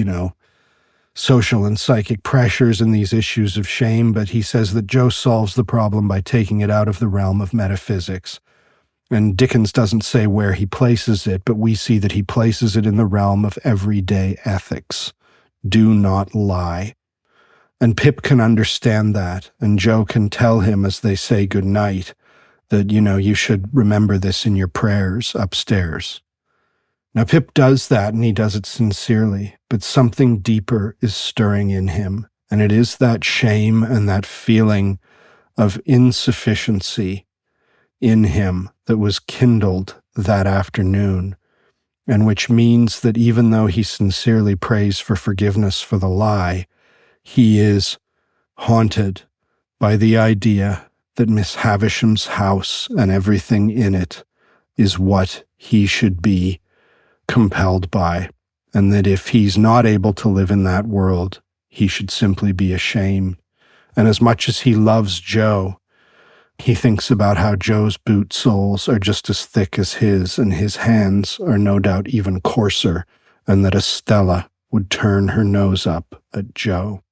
social and psychic pressures and these issues of shame. But he says that Joe solves the problem by taking it out of the realm of metaphysics. And Dickens doesn't say where he places it, but we see that he places it in the realm of everyday ethics. Do not lie. And Pip can understand that, and Joe can tell him as they say goodnight that, you should remember this in your prayers upstairs. Now, Pip does that, and he does it sincerely, but something deeper is stirring in him, and it is that shame and that feeling of insufficiency in him that was kindled that afternoon, and which means that even though he sincerely prays for forgiveness for the lie, he is haunted by the idea that Miss Havisham's house and everything in it is what he should be compelled by, and that if he's not able to live in that world, he should simply be ashamed. And as much as he loves Joe, he thinks about how Joe's boot soles are just as thick as his, and his hands are no doubt even coarser, and that Estella would turn her nose up at Joe.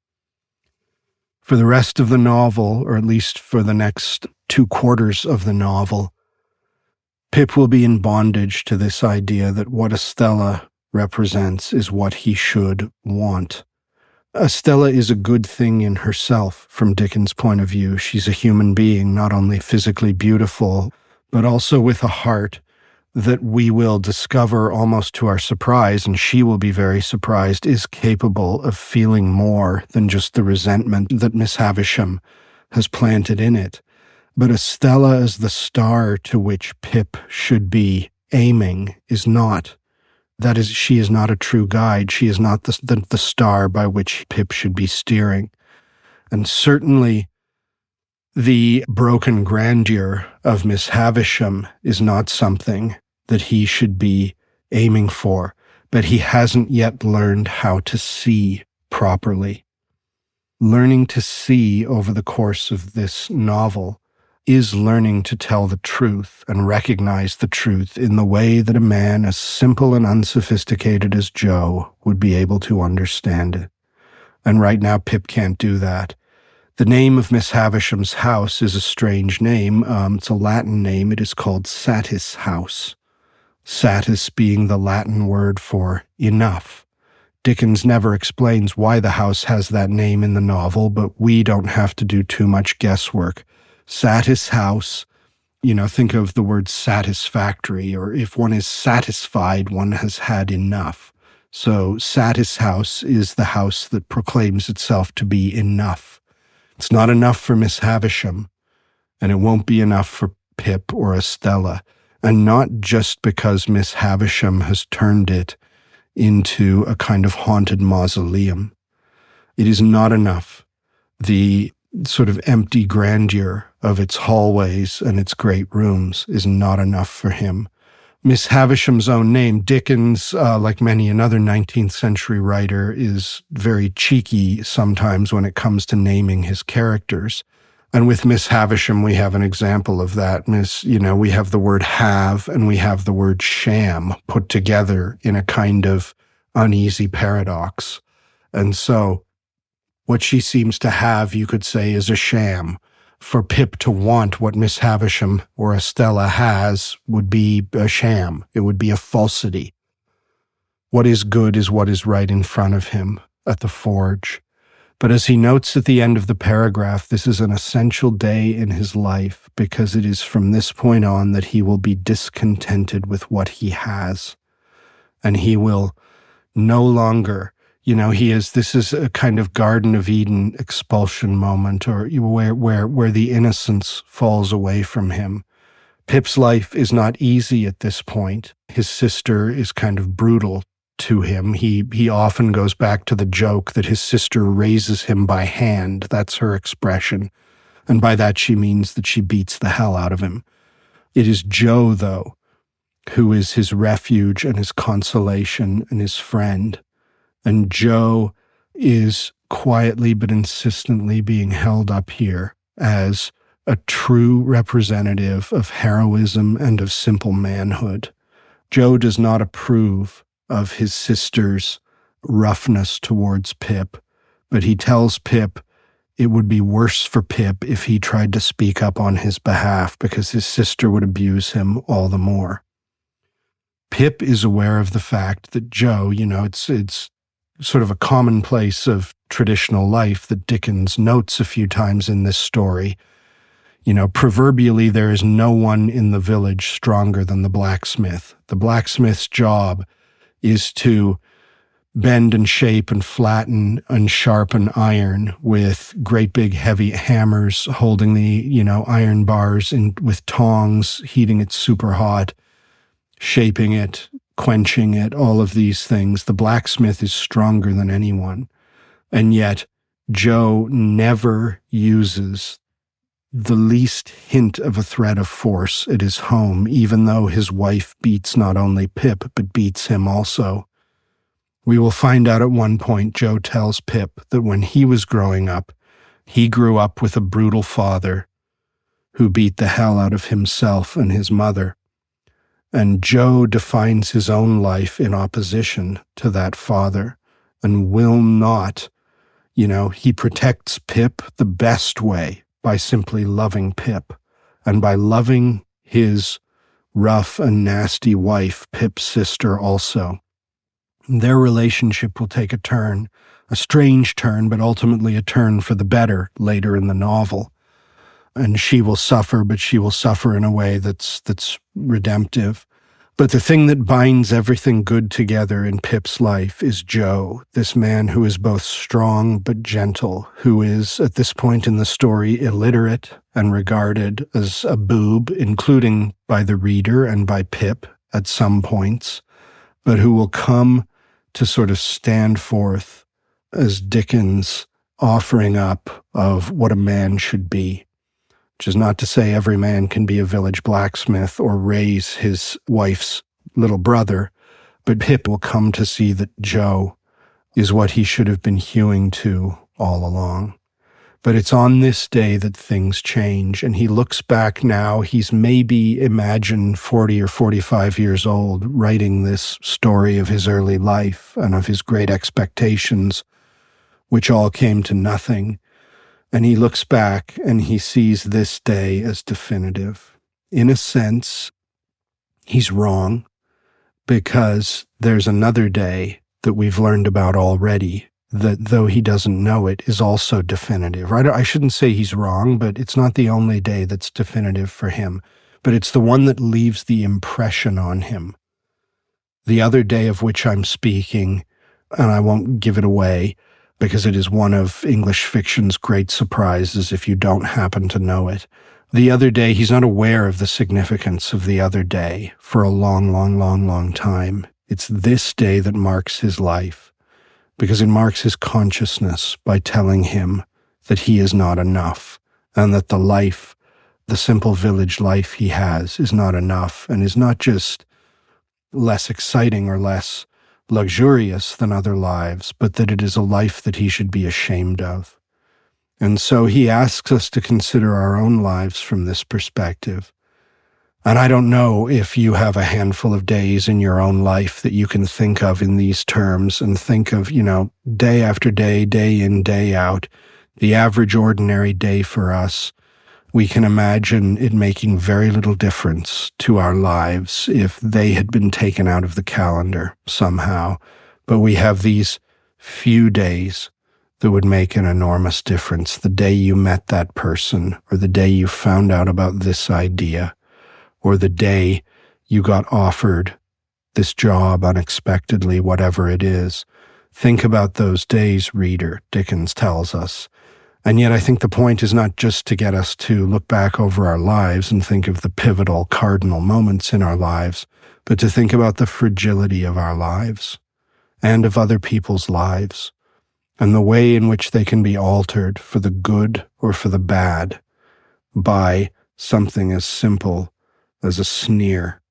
For the rest of the novel, or at least for the next 2/4 of the novel, Pip will be in bondage to this idea that what Estella represents is what he should want. Estella is a good thing in herself from Dickens' point of view. She's a human being, not only physically beautiful, but also with a heart that we will discover almost to our surprise, and she will be very surprised, is capable of feeling more than just the resentment that Miss Havisham has planted in it. But Estella as the star to which Pip should be aiming is not. That is, she is not a true guide. She is not the star by which Pip should be steering. And certainly the broken grandeur of Miss Havisham is not something that he should be aiming for, but he hasn't yet learned how to see properly. Learning to see over the course of this novel is learning to tell the truth and recognize the truth in the way that a man as simple and unsophisticated as Joe would be able to understand it. And right now, Pip can't do that. The name of Miss Havisham's house is a strange name. It's a Latin name. It is called Satis House. Satis being the Latin word for enough. Dickens never explains why the house has that name in the novel, but we don't have to do too much guesswork. Satis House, think of the word satisfactory, or if one is satisfied, one has had enough. So Satis House is the house that proclaims itself to be enough. It's not enough for Miss Havisham, and it won't be enough for Pip or Estella, and not just because Miss Havisham has turned it into a kind of haunted mausoleum. It is not enough. The sort of empty grandeur of its hallways and its great rooms is not enough for him. Miss Havisham's own name, Dickens, like many another 19th century writer, is very cheeky sometimes when it comes to naming his characters. And with Miss Havisham, we have an example of that. We have the word have and we have the word sham put together in a kind of uneasy paradox. And so what she seems to have, you could say, is a sham. For Pip to want what Miss Havisham or Estella has would be a sham. It would be a falsity. What is good is what is right in front of him at the forge. But as he notes at the end of the paragraph, this is an essential day in his life because it is from this point on that he will be discontented with what he has. And he will no longer, this is a kind of Garden of Eden expulsion moment, or where the innocence falls away from him. Pip's life is not easy at this point. His sister is kind of brutal to him. He often goes back to the joke that his sister raises him by hand. That's her expression. And by that she means that she beats the hell out of him. It is Joe, though, who is his refuge and his consolation and his friend. And Joe is quietly but insistently being held up here as a true representative of heroism and of simple manhood. Joe does not approve of his sister's roughness towards Pip, but he tells Pip it would be worse for Pip if he tried to speak up on his behalf because his sister would abuse him all the more. Pip is aware of the fact that Joe, it's sort of a commonplace of traditional life that Dickens notes a few times in this story. Proverbially, there is no one in the village stronger than the blacksmith. The blacksmith's job is to bend and shape and flatten and sharpen iron with great big heavy hammers, holding the, iron bars with tongs, heating it super hot, shaping it, quenching it, all of these things. The blacksmith is stronger than anyone. And yet, Joe never uses the least hint of a threat of force at his home, even though his wife beats not only Pip, but beats him also. We will find out at one point, Joe tells Pip that when he was growing up, he grew up with a brutal father who beat the hell out of himself and his mother. And Joe defines his own life in opposition to that father and will not, he protects Pip the best way by simply loving Pip and by loving his rough and nasty wife, Pip's sister, also. Their relationship will take a turn, a strange turn, but ultimately a turn for the better later in the novel. And she will suffer, but she will suffer in a way that's redemptive. But the thing that binds everything good together in Pip's life is Joe, this man who is both strong but gentle, who is, at this point in the story, illiterate and regarded as a boob, including by the reader and by Pip at some points, but who will come to sort of stand forth as Dickens' offering up of what a man should be. which is not to say every man can be a village blacksmith or raise his wife's little brother, but Pip will come to see that Joe is what he should have been hewing to all along. But it's on this day that things change, and he looks back now. He's maybe, imagine, 40 or 45 years old, writing this story of his early life and of his great expectations, which all came to nothing. And he looks back and he sees this day as definitive. In a sense, he's wrong, because there's another day that we've learned about already that, though he doesn't know it, is also definitive. Right? I shouldn't say he's wrong, but it's not the only day that's definitive for him. But it's the one that leaves the impression on him. The other day of which I'm speaking, and I won't give it away, because it is one of English fiction's great surprises if you don't happen to know it. The other day, he's not aware of the significance of the other day for a long, long, long, long time. It's this day that marks his life, because it marks his consciousness by telling him that he is not enough, and that the life, the simple village life he has, is not enough, and is not just less exciting or less luxurious than other lives, but that it is a life that he should be ashamed of. And so he asks us to consider our own lives from this perspective. And I don't know if you have a handful of days in your own life that you can think of in these terms and think of, day after day, day in, day out, the average ordinary day for us. We can imagine it making very little difference to our lives if they had been taken out of the calendar somehow. But we have these few days that would make an enormous difference. The day you met that person, or the day you found out about this idea, or the day you got offered this job unexpectedly, whatever it is. Think about those days, reader, Dickens tells us. And yet I think the point is not just to get us to look back over our lives and think of the pivotal, cardinal moments in our lives, but to think about the fragility of our lives and of other people's lives, and the way in which they can be altered for the good or for the bad by something as simple as a sneer,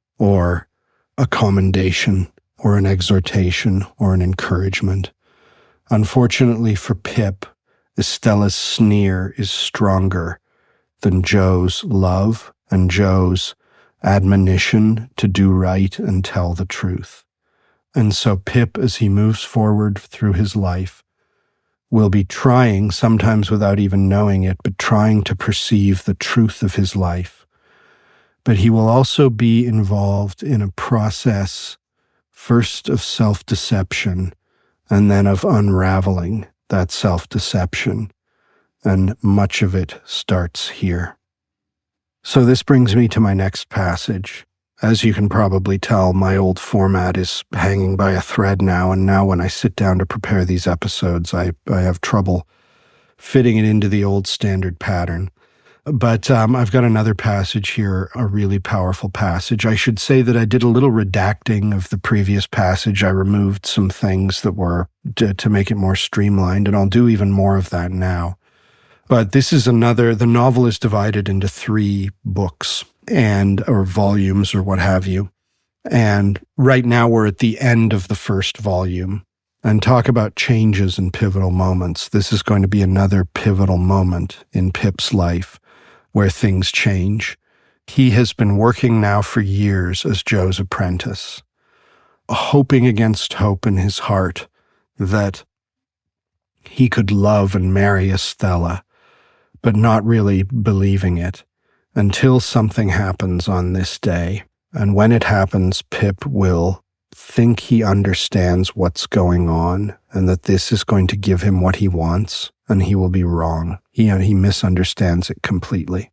or a commendation, or an exhortation, or an encouragement. Unfortunately for Pip, Estella's sneer is stronger than Joe's love and Joe's admonition to do right and tell the truth. And so Pip, as he moves forward through his life, will be trying, sometimes without even knowing it, but trying to perceive the truth of his life. But he will also be involved in a process, first of self-deception, and then of unraveling that self-deception. And much of it starts here. So this brings me to my next passage. As you can probably tell, my old format is hanging by a thread now, and now when I sit down to prepare these episodes, I have trouble fitting it into the old standard pattern. But I've got another passage here, a really powerful passage. I should say that I did a little redacting of the previous passage. I removed some things that were to make it more streamlined, and I'll do even more of that now. But this is the novel is divided into 3 books or volumes or what have you. And right now we're at the end of the first volume. And talk about changes and pivotal moments. This is going to be another pivotal moment in Pip's life, where things change. He has been working now for years as Joe's apprentice, hoping against hope in his heart that he could love and marry Estella, but not really believing it until something happens on this day. And when it happens, Pip will think he understands what's going on and that this is going to give him what he wants, and he will be wrong. He misunderstands it completely.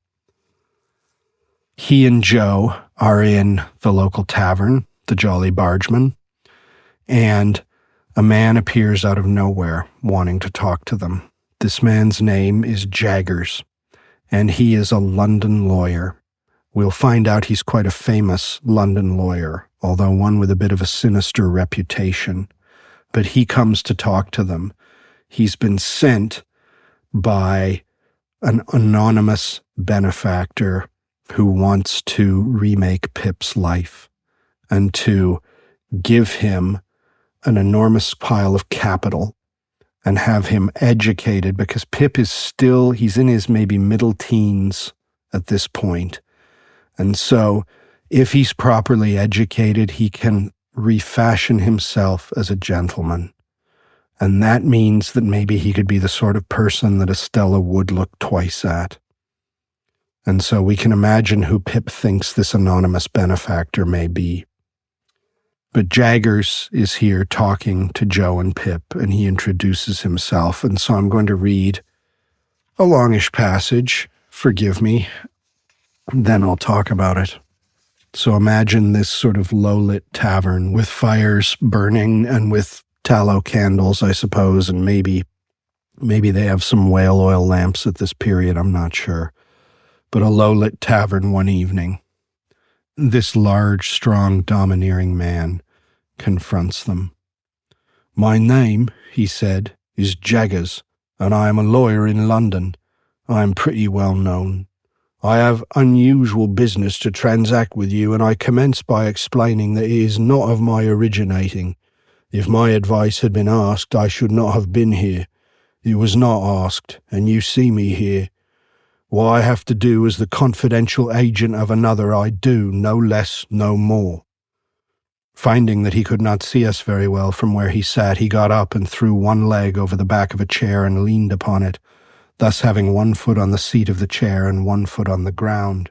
He and Joe are in the local tavern, the Jolly Bargeman, and a man appears out of nowhere wanting to talk to them. This man's name is Jaggers, and he is a London lawyer. We'll find out he's quite a famous London lawyer, although one with a bit of a sinister reputation. But he comes to talk to them. He's been sent by an anonymous benefactor who wants to remake Pip's life and to give him an enormous pile of capital and have him educated, because Pip is still, he's in his maybe middle teens at this point. And so if he's properly educated, he can refashion himself as a gentleman. And that means that maybe he could be the sort of person that Estella would look twice at. And so we can imagine who Pip thinks this anonymous benefactor may be. But Jaggers is here talking to Joe and Pip, and he introduces himself. And so I'm going to read a longish passage, forgive me, then I'll talk about it. So imagine this sort of low-lit tavern with fires burning and with tallow candles, I suppose, and maybe they have some whale oil lamps at this period, I'm not sure. But a low-lit tavern one evening. This large, strong, domineering man confronts them. "My name," he said, "is Jaggers, and I am a lawyer in London. I am pretty well known. I have unusual business to transact with you, and I commence by explaining that it is not of my originating. If my advice had been asked, I should not have been here. It was not asked, and you see me here. What I have to do as the confidential agent of another, I do, no less, no more." Finding that he could not see us very well from where he sat, he got up and threw one leg over the back of a chair and leaned upon it, thus having one foot on the seat of the chair and one foot on the ground.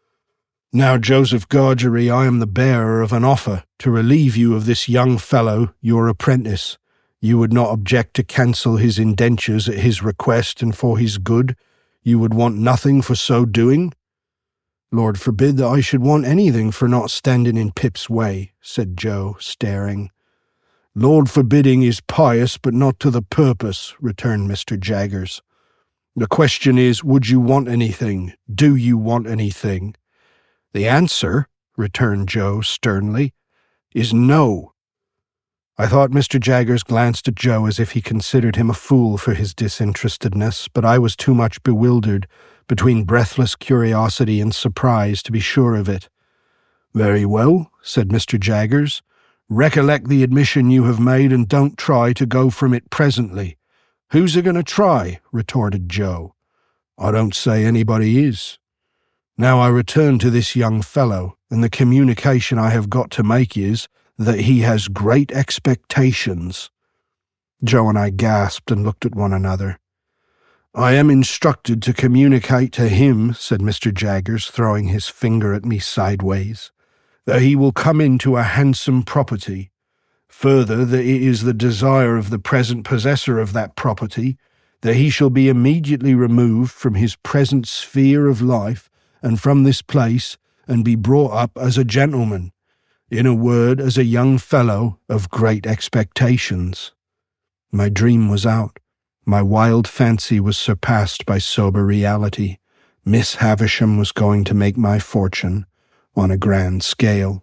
"Now, Joseph Gargery, I am the bearer of an offer to relieve you of this young fellow, your apprentice. You would not object to cancel his indentures at his request and for his good? You would want nothing for so doing?" "Lord forbid that I should want anything for not standing in Pip's way," said Joe, staring. "Lord forbidding is pious, but not to the purpose," returned Mr. Jaggers. "The question is, would you want anything? Do you want anything?" "The answer," returned Joe sternly, "is no." I thought Mr. Jaggers glanced at Joe as if he considered him a fool for his disinterestedness, but I was too much bewildered between breathless curiosity and surprise to be sure of it. "Very well," said Mr. Jaggers. "Recollect the admission you have made and don't try to go from it presently." "Who's a going to try?" retorted Joe. "I don't say anybody is. Now I return to this young fellow, and the communication I have got to make is that he has great expectations." Joe and I gasped and looked at one another. "I am instructed to communicate to him," said Mr. Jaggers, throwing his finger at me sideways, "that he will come into a handsome property. Further, that it is the desire of the present possessor of that property that he shall be immediately removed from his present sphere of life and from this place, and be brought up as a gentleman. In a word, as a young fellow of great expectations." My dream was out. My wild fancy was surpassed by sober reality. Miss Havisham was going to make my fortune on a grand scale.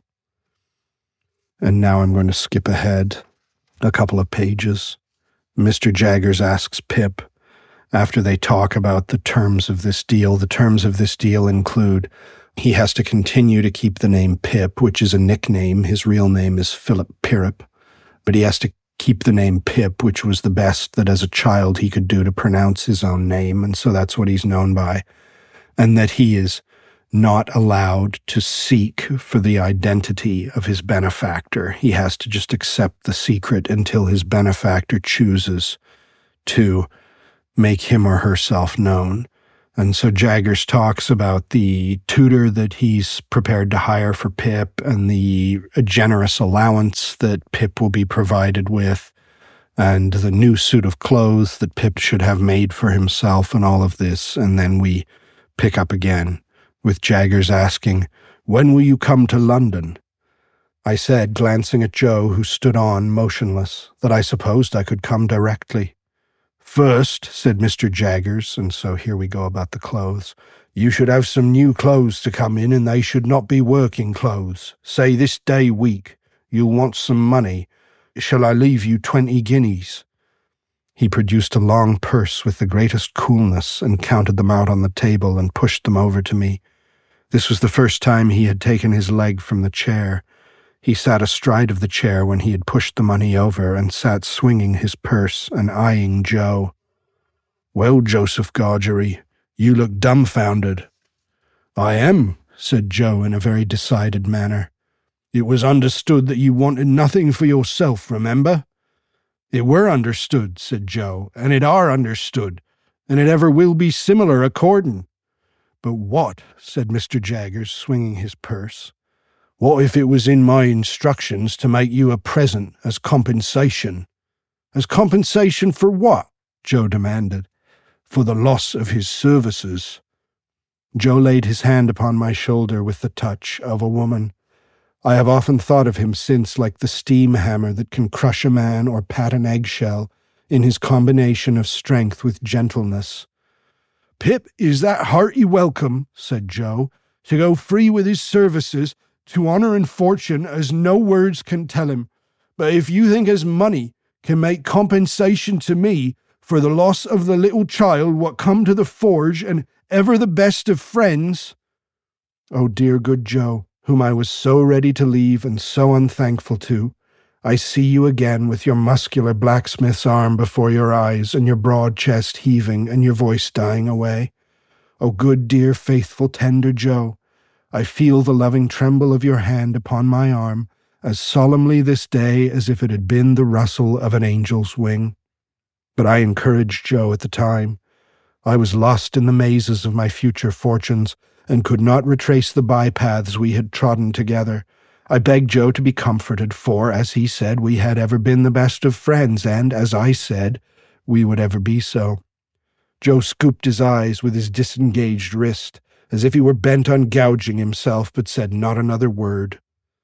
And now I'm going to skip ahead a couple of pages. Mr. Jaggers asks Pip, after they talk about the terms of this deal. The terms of this deal include he has to continue to keep the name Pip, which is a nickname. His real name is Philip Pirrip, but he has to keep the name Pip, which was the best that as a child he could do to pronounce his own name, and so that's what he's known by. And that he is not allowed to seek for the identity of his benefactor. He has to just accept the secret until his benefactor chooses to make him or herself known. And so Jaggers talks about the tutor that he's prepared to hire for Pip and the generous allowance that Pip will be provided with and the new suit of clothes that Pip should have made for himself and all of this. And then we pick up again with Jaggers asking, "When will you come to London?" I said, glancing at Joe, who stood on, motionless, that I supposed I could come directly. "First," said Mr. Jaggers, and so here we go about the clothes, "you should have some new clothes to come in, and they should not be working clothes. Say this day week. You'll want some money. Shall I leave you 20 guineas? He produced a long purse with the greatest coolness and counted them out on the table and pushed them over to me. This was the first time he had taken his leg from the chair. He sat astride of the chair when he had pushed the money over and sat swinging his purse and eyeing Joe. "Well, Joseph Gargery, you look dumbfounded." "I am," said Joe in a very decided manner. "It was understood that you wanted nothing for yourself, remember?" "It were understood," said Joe, "and it are understood, and it ever will be similar accordin'." "But what," said Mr. Jaggers, swinging his purse, "what if it was in my instructions to make you a present as compensation?" "As compensation for what?" Joe demanded. "For the loss of his services." Joe laid his hand upon my shoulder with the touch of a woman. I have often thought of him since like the steam hammer that can crush a man or pat an eggshell in his combination of strength with gentleness. "Pip is that hearty welcome," said Joe, "to go free with his services, to honour and fortune as no words can tell him. But if you think as money can make compensation to me for the loss of the little child what come to the forge and ever the best of friends—" "Oh, dear good Joe, whom I was so ready to leave and so unthankful to, I see you again with your muscular blacksmith's arm before your eyes and your broad chest heaving and your voice dying away. Oh, good, dear, faithful, tender Joe, I feel the loving tremble of your hand upon my arm as solemnly this day as if it had been the rustle of an angel's wing. But I encouraged Joe at the time. I was lost in the mazes of my future fortunes and could not retrace the bypaths we had trodden together. I begged Joe to be comforted, for, as he said, we had ever been the best of friends, and, as I said, we would ever be so. Joe scooped his eyes with his disengaged wrist, as if he were bent on gouging himself, but said not another word.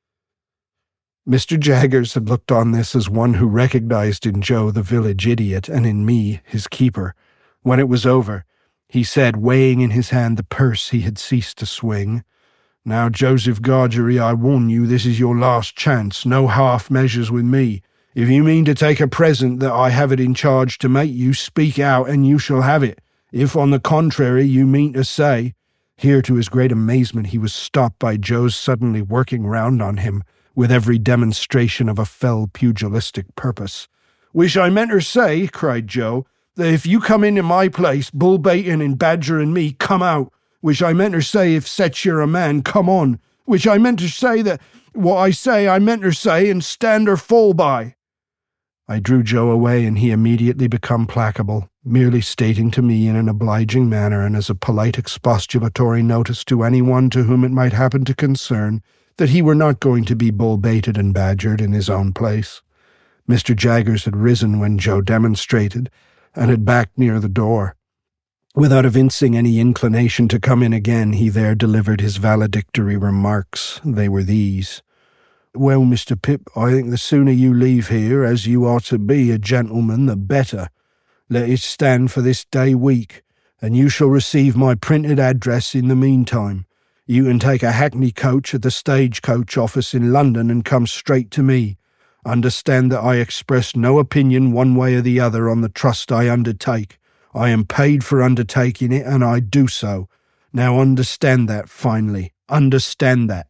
Mr. Jaggers had looked on this as one who recognized in Joe the village idiot, and in me his keeper. When it was over, he said, weighing in his hand the purse he had ceased to swing, "Now, Joseph Gargery, I warn you, this is your last chance. No half measures with me. If you mean to take a present that I have it in charge to make you, speak out and you shall have it. If, on the contrary, you mean to say—" Here, to his great amazement, he was stopped by Joe's suddenly working round on him with every demonstration of a fell pugilistic purpose. "Wish I meant to say," cried Joe, "that if you come into my place, bull-baiting and badgering me, come out. Which I meant to say, if sech you're a man, come on. Which I meant to say that what I say I meant to say, and stand or fall by." I drew Joe away, and he immediately became placable, merely stating to me in an obliging manner and as a polite expostulatory notice to anyone to whom it might happen to concern that he were not going to be bull-baited and badgered in his own place. Mr. Jaggers had risen when Joe demonstrated, and had backed near the door. Without evincing any inclination to come in again, he there delivered his valedictory remarks. They were these: "Well, Mr. Pip, I think the sooner you leave here, as you are to be a gentleman, the better. Let it stand for this day week, and you shall receive my printed address in the meantime. You can take a hackney coach at the stage-coach office in London and come straight to me. Understand that I express no opinion one way or the other on the trust I undertake. I am paid for undertaking it, and I do so. Now understand that, finally. Understand that."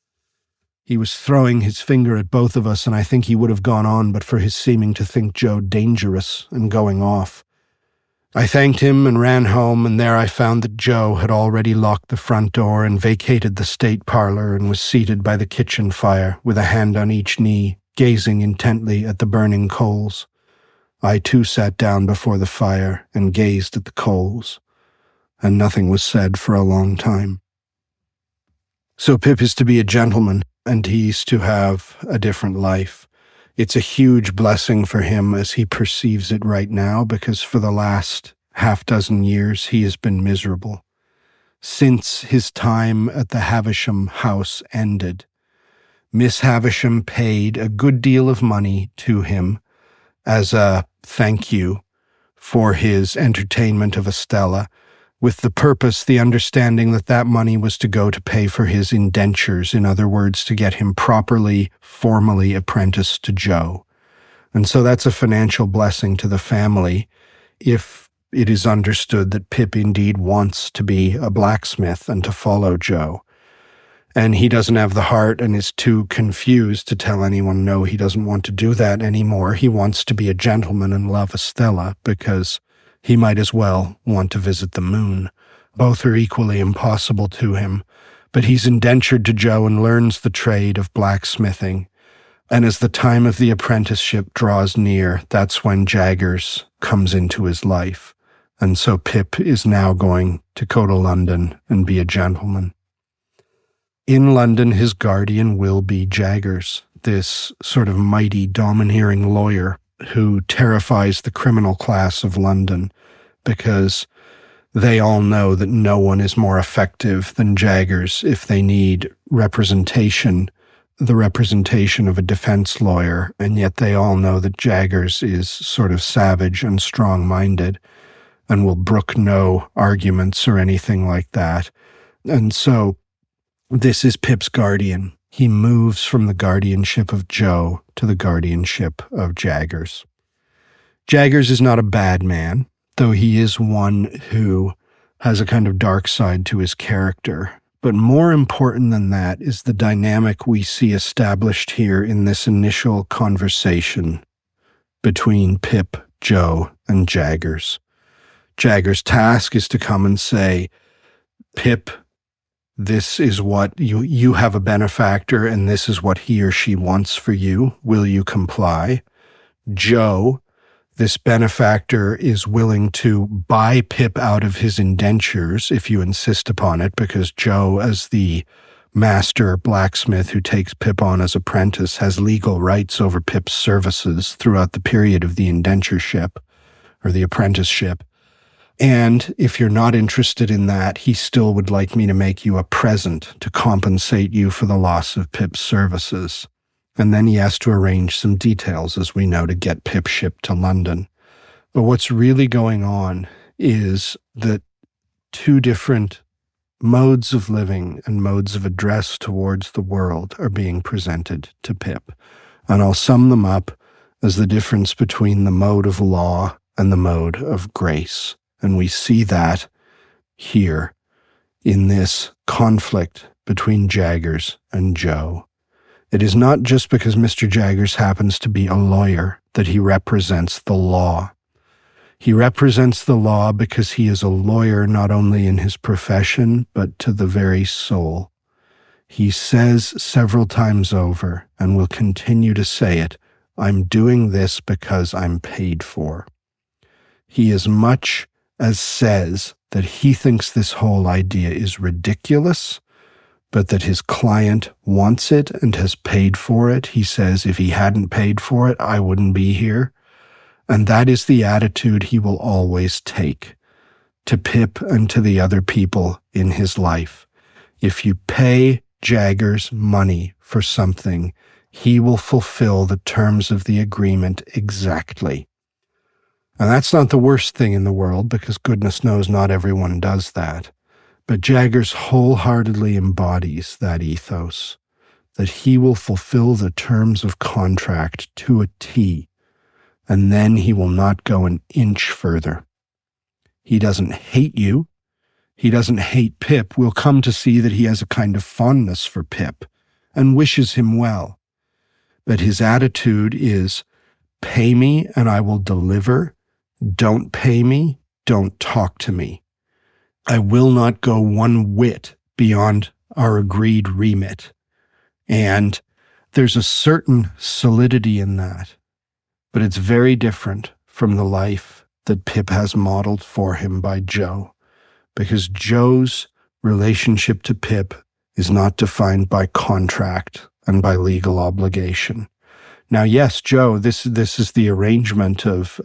He was throwing his finger at both of us, and I think he would have gone on but for his seeming to think Joe dangerous and going off. I thanked him and ran home, and there I found that Joe had already locked the front door and vacated the state parlour and was seated by the kitchen fire with a hand on each knee, gazing intently at the burning coals. I too sat down before the fire and gazed at the coals, and nothing was said for a long time. So Pip is to be a gentleman, and he's to have a different life. It's a huge blessing for him as he perceives it right now, because for the last half-dozen years he has been miserable. Since his time at the Havisham house ended, Miss Havisham paid a good deal of money to him as a thank you for his entertainment of Estella, with the purpose, the understanding that that money was to go to pay for his indentures, in other words, to get him properly, formally apprenticed to Joe. And so that's a financial blessing to the family if it is understood that Pip indeed wants to be a blacksmith and to follow Joe. And he doesn't have the heart and is too confused to tell anyone, no, he doesn't want to do that anymore. He wants to be a gentleman and love Estella because he might as well want to visit the moon. Both are equally impossible to him. But he's indentured to Joe and learns the trade of blacksmithing. And as the time of the apprenticeship draws near, that's when Jaggers comes into his life. And so Pip is now going to go to London and be a gentleman. In London, his guardian will be Jaggers, this sort of mighty, domineering lawyer who terrifies the criminal class of London because they all know that no one is more effective than Jaggers if they need representation, the representation of a defense lawyer, and yet they all know that Jaggers is sort of savage and strong-minded and will brook no arguments or anything like that. And so this is Pip's guardian. He moves from the guardianship of Joe to the guardianship of Jaggers. Jaggers is not a bad man, though he is one who has a kind of dark side to his character. But more important than that is the dynamic we see established here in this initial conversation between Pip, Joe, and Jaggers. Jaggers' task is to come and say, Pip, this is what you have a benefactor and this is what he or she wants for you. Will you comply? Joe, this benefactor is willing to buy Pip out of his indentures if you insist upon it, because Joe, as the master blacksmith who takes Pip on as apprentice, has legal rights over Pip's services throughout the period of the indentureship or the apprenticeship. And if you're not interested in that, he still would like me to make you a present to compensate you for the loss of Pip's services. And then he has to arrange some details, as we know, to get Pip shipped to London. But what's really going on is that two different modes of living and modes of address towards the world are being presented to Pip. And I'll sum them up as the difference between the mode of law and the mode of grace. And we see that here in this conflict between Jaggers and Joe. It is not just because Mr. Jaggers happens to be a lawyer that he represents the law. He represents the law because he is a lawyer not only in his profession, but to the very soul. He says several times over, and will continue to say it, I'm doing this because I'm paid for. He as much as says that he thinks this whole idea is ridiculous, but that his client wants it and has paid for it. He says, if he hadn't paid for it, I wouldn't be here. And that is the attitude he will always take to Pip and to the other people in his life. If you pay Jaggers money for something, he will fulfill the terms of the agreement exactly. And that's not the worst thing in the world, because goodness knows not everyone does that. But Jaggers wholeheartedly embodies that ethos, that he will fulfill the terms of contract to a T, and then he will not go an inch further. He doesn't hate you. He doesn't hate Pip. We'll come to see that he has a kind of fondness for Pip and wishes him well. But his attitude is, pay me and I will deliver. Don't pay me, don't talk to me. I will not go one whit beyond our agreed remit. And there's a certain solidity in that, but it's very different from the life that Pip has modeled for him by Joe, because Joe's relationship to Pip is not defined by contract and by legal obligation. Now, yes, Joe, this is the arrangement of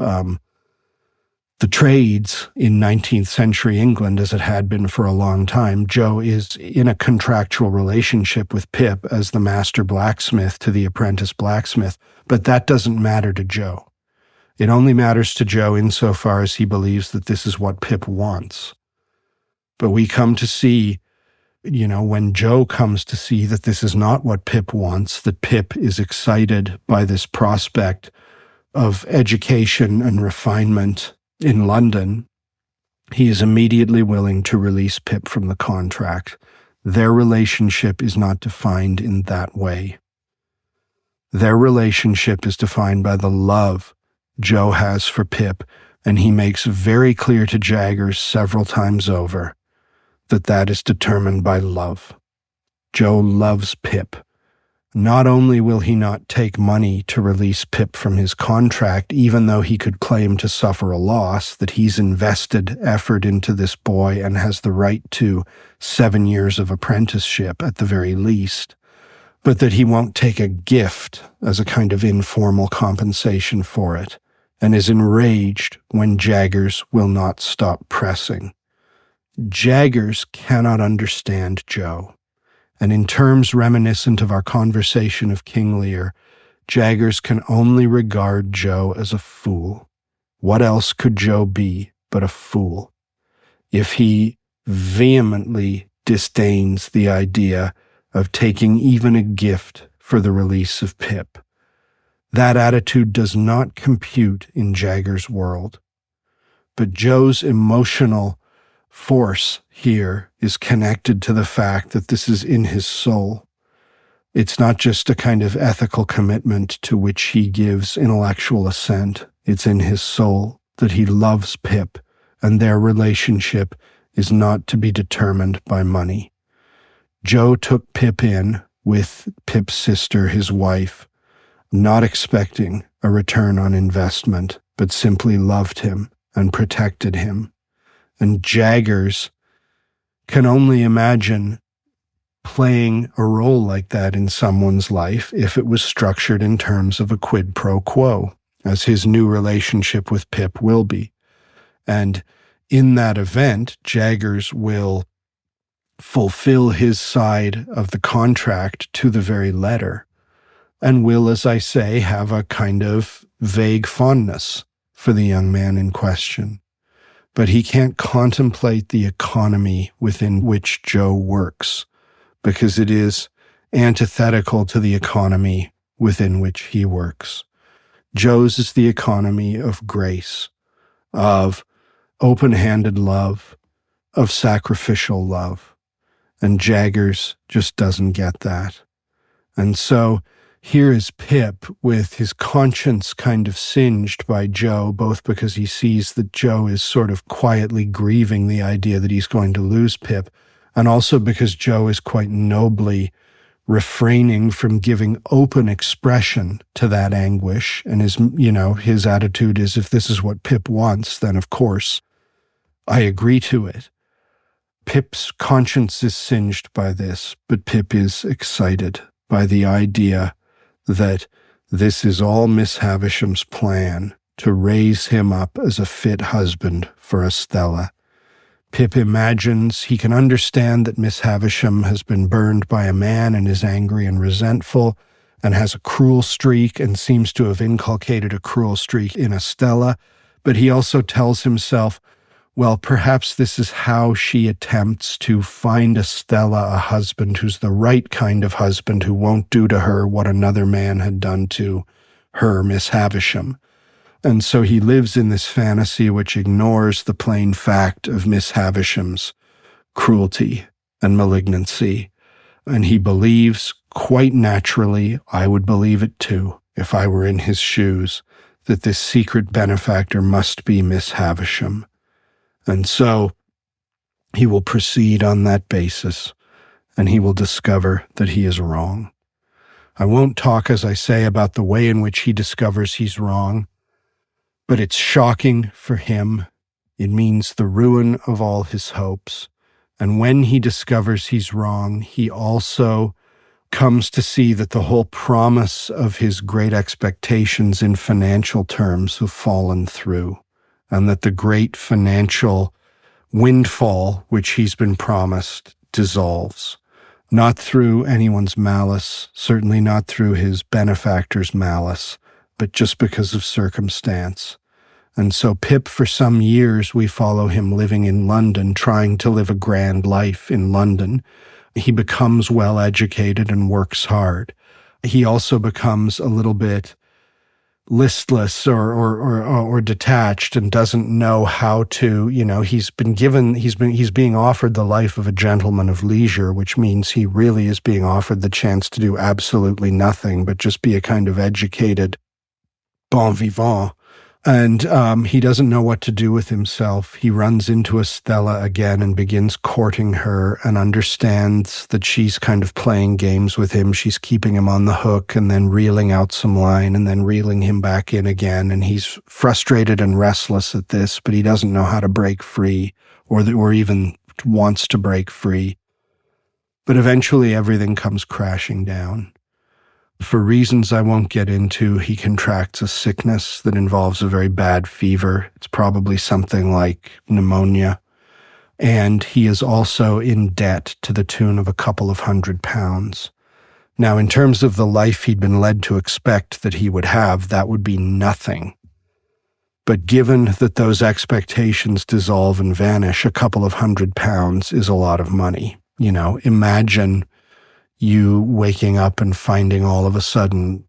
the trades in 19th century England, as it had been for a long time. Joe is in a contractual relationship with Pip as the master blacksmith to the apprentice blacksmith, but that doesn't matter to Joe. It only matters to Joe insofar as he believes that this is what Pip wants. But we come to see, when Joe comes to see that this is not what Pip wants, that Pip is excited by this prospect of education and refinement in London, he is immediately willing to release Pip from the contract. Their relationship is not defined in that way. Their relationship is defined by the love Joe has for Pip, and he makes very clear to Jaggers several times over that that is determined by love. Joe loves Pip. Not only will he not take money to release Pip from his contract, even though he could claim to suffer a loss, that he's invested effort into this boy and has the right to 7 years of apprenticeship at the very least, but that he won't take a gift as a kind of informal compensation for it, and is enraged when Jaggers will not stop pressing. Jaggers cannot understand Joe. And in terms reminiscent of our conversation of King Lear, Jaggers can only regard Joe as a fool. What else could Joe be but a fool? If he vehemently disdains the idea of taking even a gift for the release of Pip, that attitude does not compute in Jaggers' world. But Joe's emotional force here is connected to the fact that this is in his soul. It's not just a kind of ethical commitment to which he gives intellectual assent. It's in his soul that he loves Pip, and their relationship is not to be determined by money. Joe took Pip in with Pip's sister, his wife, not expecting a return on investment, but simply loved him and protected him. And Jaggers can only imagine playing a role like that in someone's life if it was structured in terms of a quid pro quo, as his new relationship with Pip will be. And in that event, Jaggers will fulfill his side of the contract to the very letter, and will, as I say, have a kind of vague fondness for the young man in question. But he can't contemplate the economy within which Joe works, because it is antithetical to the economy within which he works. Joe's is the economy of grace, of open-handed love, of sacrificial love. And Jaggers just doesn't get that. And so here is Pip with his conscience kind of singed by Joe, both because he sees that Joe is sort of quietly grieving the idea that he's going to lose Pip, and also because Joe is quite nobly refraining from giving open expression to that anguish. And his attitude is, if this is what Pip wants, then of course I agree to it. Pip's conscience is singed by this, but Pip is excited by the idea that this is all Miss Havisham's plan to raise him up as a fit husband for Estella. Pip imagines he can understand that Miss Havisham has been burned by a man and is angry and resentful and has a cruel streak and seems to have inculcated a cruel streak in Estella, but he also tells himself, well, perhaps this is how she attempts to find Estella a husband who's the right kind of husband, who won't do to her what another man had done to her, Miss Havisham. And so he lives in this fantasy which ignores the plain fact of Miss Havisham's cruelty and malignancy. And he believes, quite naturally, I would believe it too, if I were in his shoes, that this secret benefactor must be Miss Havisham. And so he will proceed on that basis, and he will discover that he is wrong. I won't talk, as I say, about the way in which he discovers he's wrong, but it's shocking for him. It means the ruin of all his hopes. And when he discovers he's wrong, he also comes to see that the whole promise of his great expectations in financial terms have fallen through, and that the great financial windfall which he's been promised dissolves, not through anyone's malice, certainly not through his benefactor's malice, but just because of circumstance. And so Pip, for some years, we follow him living in London, trying to live a grand life in London. He becomes well educated and works hard. He also becomes a little bit listless or detached and doesn't know how to, he's being offered the life of a gentleman of leisure, which means he really is being offered the chance to do absolutely nothing but just be a kind of educated bon vivant. And he doesn't know what to do with himself. He runs into Estella again and begins courting her and understands that she's kind of playing games with him. She's keeping him on the hook and then reeling out some line and then reeling him back in again. And he's frustrated and restless at this, but he doesn't know how to break free or even wants to break free. But eventually everything comes crashing down. For reasons I won't get into, he contracts a sickness that involves a very bad fever. It's probably something like pneumonia. And he is also in debt to the tune of a couple of £100. Now, in terms of the life he'd been led to expect that he would have, that would be nothing. But given that those expectations dissolve and vanish, a couple of £100 is a lot of money. Imagine you waking up and finding all of a sudden,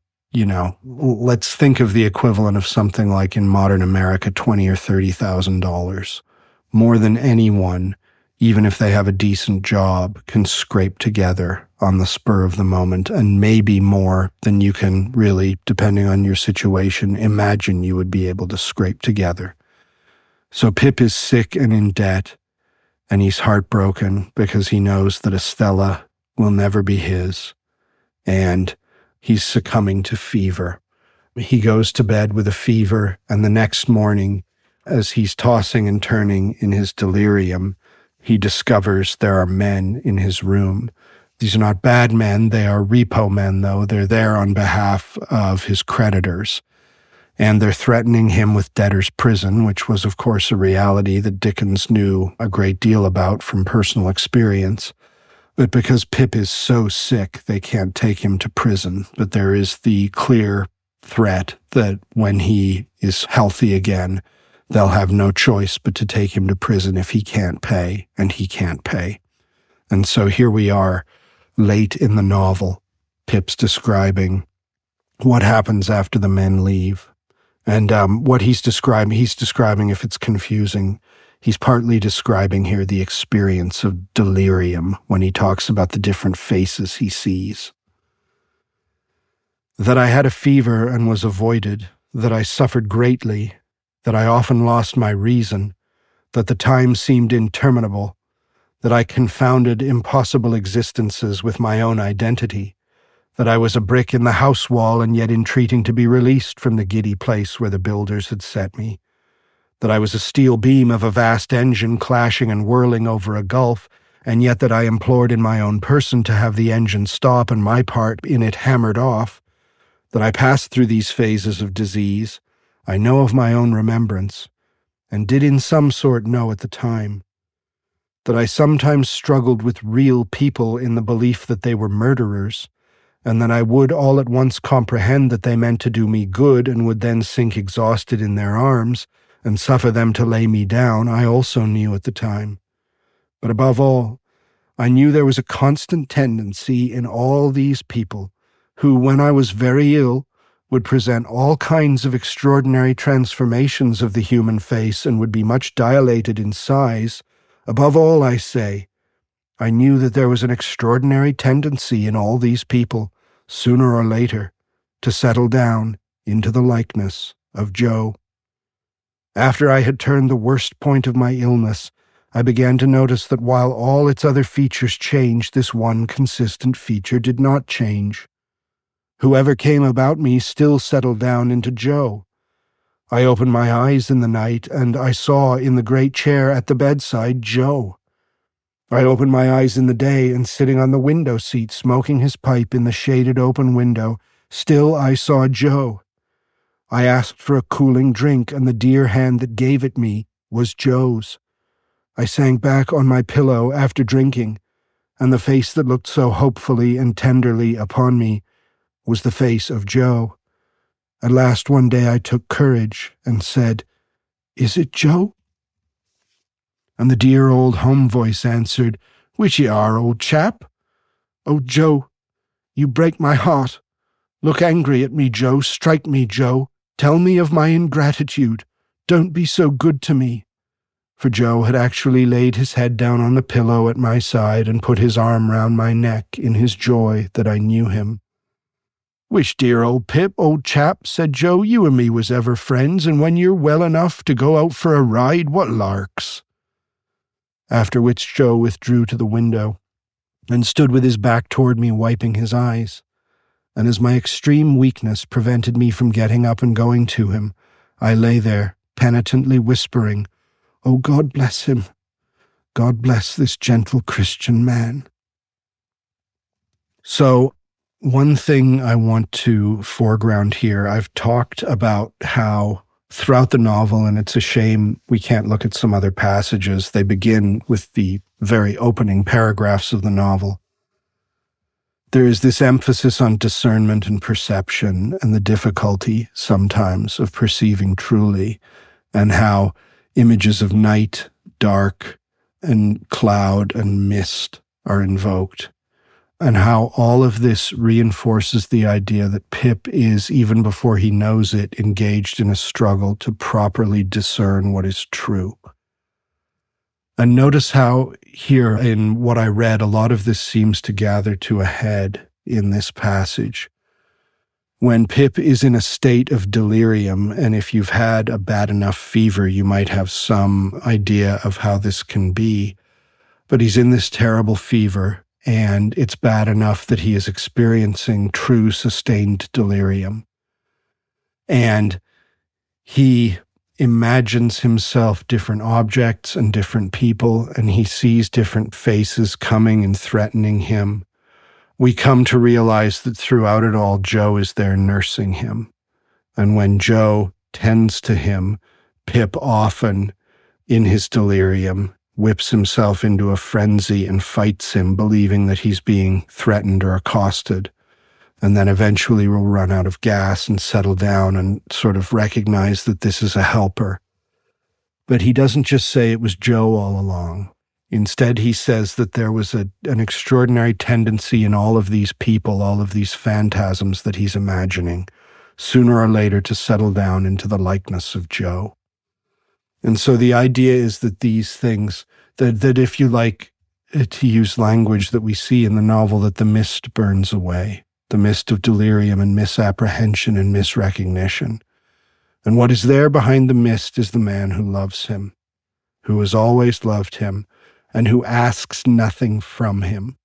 let's think of the equivalent of something like in modern America, $20,000 or $30,000. More than anyone, even if they have a decent job, can scrape together on the spur of the moment, and maybe more than you can really, depending on your situation, imagine you would be able to scrape together. So Pip is sick and in debt, and he's heartbroken because he knows that Estella will never be his, and he's succumbing to fever. He goes to bed with a fever, and the next morning, as he's tossing and turning in his delirium, he discovers there are men in his room. These are not bad men, they are repo men, though. They're there on behalf of his creditors, and they're threatening him with debtor's prison, which was, of course, a reality that Dickens knew a great deal about from personal experience. But because Pip is so sick, they can't take him to prison. But there is the clear threat that when he is healthy again, they'll have no choice but to take him to prison if he can't pay, and he can't pay. And so here we are, late in the novel. Pip's describing what happens after the men leave. And what he's describing, if it's confusing, he's partly describing here the experience of delirium when he talks about the different faces he sees. That I had a fever and was avoided, that I suffered greatly, that I often lost my reason, that the time seemed interminable, that I confounded impossible existences with my own identity, that I was a brick in the house wall and yet entreating to be released from the giddy place where the builders had set me, that I was a steel beam of a vast engine clashing and whirling over a gulf, and yet that I implored in my own person to have the engine stop and my part in it hammered off, that I passed through these phases of disease, I know of my own remembrance, and did in some sort know at the time, that I sometimes struggled with real people in the belief that they were murderers, and that I would all at once comprehend that they meant to do me good and would then sink exhausted in their arms, and suffer them to lay me down, I also knew at the time. But above all, I knew there was a constant tendency in all these people, who, when I was very ill, would present all kinds of extraordinary transformations of the human face and would be much dilated in size. Above all, I say, I knew that there was an extraordinary tendency in all these people, sooner or later, to settle down into the likeness of Joe. After I had turned the worst point of my illness, I began to notice that while all its other features changed, this one consistent feature did not change. Whoever came about me still settled down into Joe. I opened my eyes in the night, and I saw in the great chair at the bedside Joe. I opened my eyes in the day, and sitting on the window seat, smoking his pipe in the shaded open window, still I saw Joe. I asked for a cooling drink, and the dear hand that gave it me was Joe's. I sank back on my pillow after drinking, and the face that looked so hopefully and tenderly upon me was the face of Joe. At last one day I took courage and said, "Is it Joe?" And the dear old home voice answered, "Which you are, old chap? Oh, Joe, you break my heart. Look angry at me, Joe. Strike me, Joe. Tell me of my ingratitude. Don't be so good to me." For Joe had actually laid his head down on the pillow at my side and put his arm round my neck in his joy that I knew him. "Wish, dear old Pip, old chap," said Joe, "you and me was ever friends, and when you're well enough to go out for a ride, what larks." After which Joe withdrew to the window and stood with his back toward me, wiping his eyes. And as my extreme weakness prevented me from getting up and going to him, I lay there, penitently whispering, "Oh, God bless him. God bless this gentle Christian man." So, one thing I want to foreground here, I've talked about how throughout the novel, and it's a shame we can't look at some other passages, they begin with the very opening paragraphs of the novel. There is this emphasis on discernment and perception and the difficulty sometimes of perceiving truly, and how images of night, dark, and cloud and mist are invoked, and how all of this reinforces the idea that Pip is, even before he knows it, engaged in a struggle to properly discern what is true. And notice how here in what I read, a lot of this seems to gather to a head in this passage. When Pip is in a state of delirium, and if you've had a bad enough fever, you might have some idea of how this can be. But he's in this terrible fever, and it's bad enough that he is experiencing true sustained delirium. And he imagines himself different objects and different people, and he sees different faces coming and threatening him. We come to realize that throughout it all, Joe is there nursing him. And when Joe tends to him, Pip often, in his delirium, whips himself into a frenzy and fights him, believing that he's being threatened or accosted, and then eventually will run out of gas and settle down and sort of recognize that this is a helper. But he doesn't just say it was Joe all along. Instead, he says that there was an extraordinary tendency in all of these people, all of these phantasms that he's imagining, sooner or later to settle down into the likeness of Joe. And so the idea is that these things, that if you like to use language that we see in the novel, that the mist burns away, the mist of delirium and misapprehension and misrecognition. And what is there behind the mist is the man who loves him, who has always loved him, and who asks nothing from him.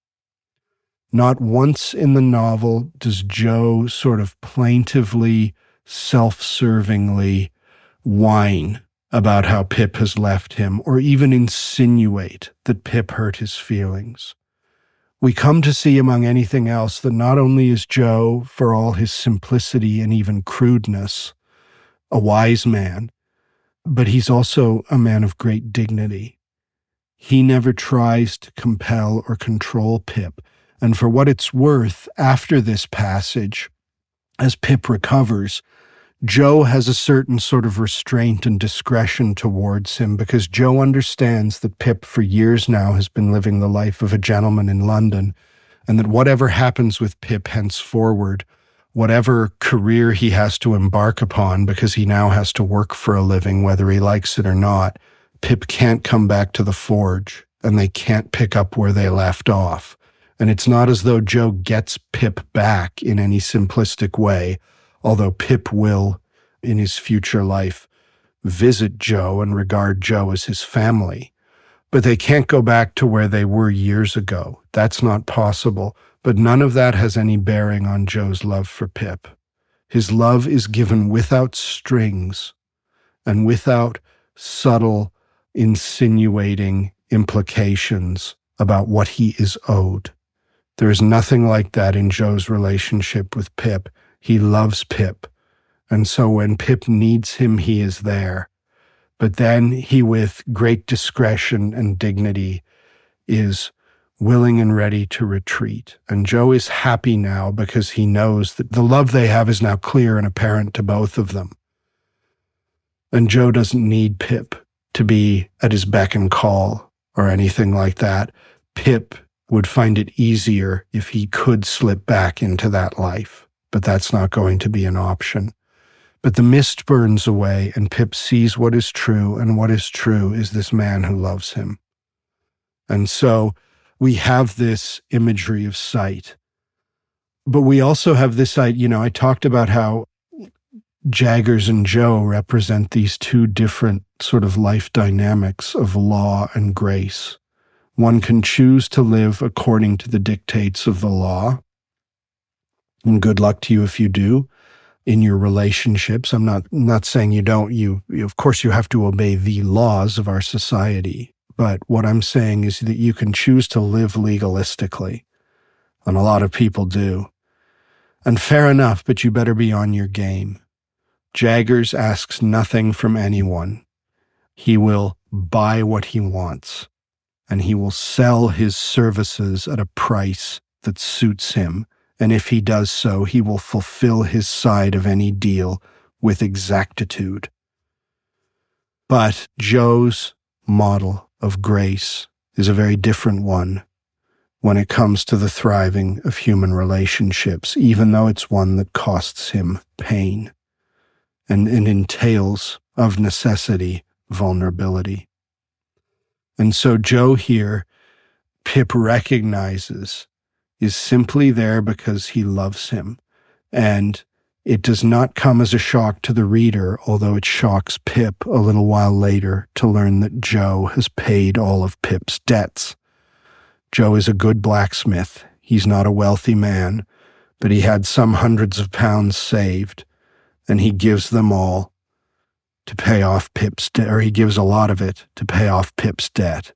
Not once in the novel does Joe sort of plaintively, self-servingly whine about how Pip has left him, or even insinuate that Pip hurt his feelings. We come to see among anything else that not only is Joe, for all his simplicity and even crudeness, a wise man, but he's also a man of great dignity. He never tries to compel or control Pip. And for what it's worth, after this passage, as Pip recovers, Joe has a certain sort of restraint and discretion towards him, because Joe understands that Pip for years now has been living the life of a gentleman in London, and that whatever happens with Pip henceforward, whatever career he has to embark upon, because he now has to work for a living, whether he likes it or not, Pip can't come back to the forge, and they can't pick up where they left off. And it's not as though Joe gets Pip back in any simplistic way, although Pip will, in his future life, visit Joe and regard Joe as his family. But they can't go back to where they were years ago. That's not possible. But none of that has any bearing on Joe's love for Pip. His love is given without strings and without subtle, insinuating implications about what he is owed. There is nothing like that in Joe's relationship with Pip. He loves Pip, and so when Pip needs him, he is there. But then he, with great discretion and dignity, is willing and ready to retreat. And Joe is happy now because he knows that the love they have is now clear and apparent to both of them. And Joe doesn't need Pip to be at his beck and call or anything like that. Pip would find it easier if he could slip back into that life, but that's not going to be an option. But the mist burns away, and Pip sees what is true, and what is true is this man who loves him. And so we have this imagery of sight. But we also have this, I talked about how Jaggers and Joe represent these two different sort of life dynamics of law and grace. One can choose to live according to the dictates of the law, and good luck to you if you do in your relationships. I'm not saying you don't. You of course you have to obey the laws of our society. But what I'm saying is that you can choose to live legalistically, and a lot of people do. And fair enough, but you better be on your game. Jaggers asks nothing from anyone. He will buy what he wants, and he will sell his services at a price that suits him. And if he does so, he will fulfill his side of any deal with exactitude. But Joe's model of grace is a very different one when it comes to the thriving of human relationships, even though it's one that costs him pain and entails, of necessity, vulnerability. And so Joe here, Pip recognizes, is simply there because he loves him. And it does not come as a shock to the reader, although it shocks Pip a little while later to learn that Joe has paid all of Pip's debts. Joe is a good blacksmith. He's not a wealthy man, but he had some hundreds of pounds saved, and he gives them all to pay off Pip's debt, or he gives a lot of it to pay off Pip's debt.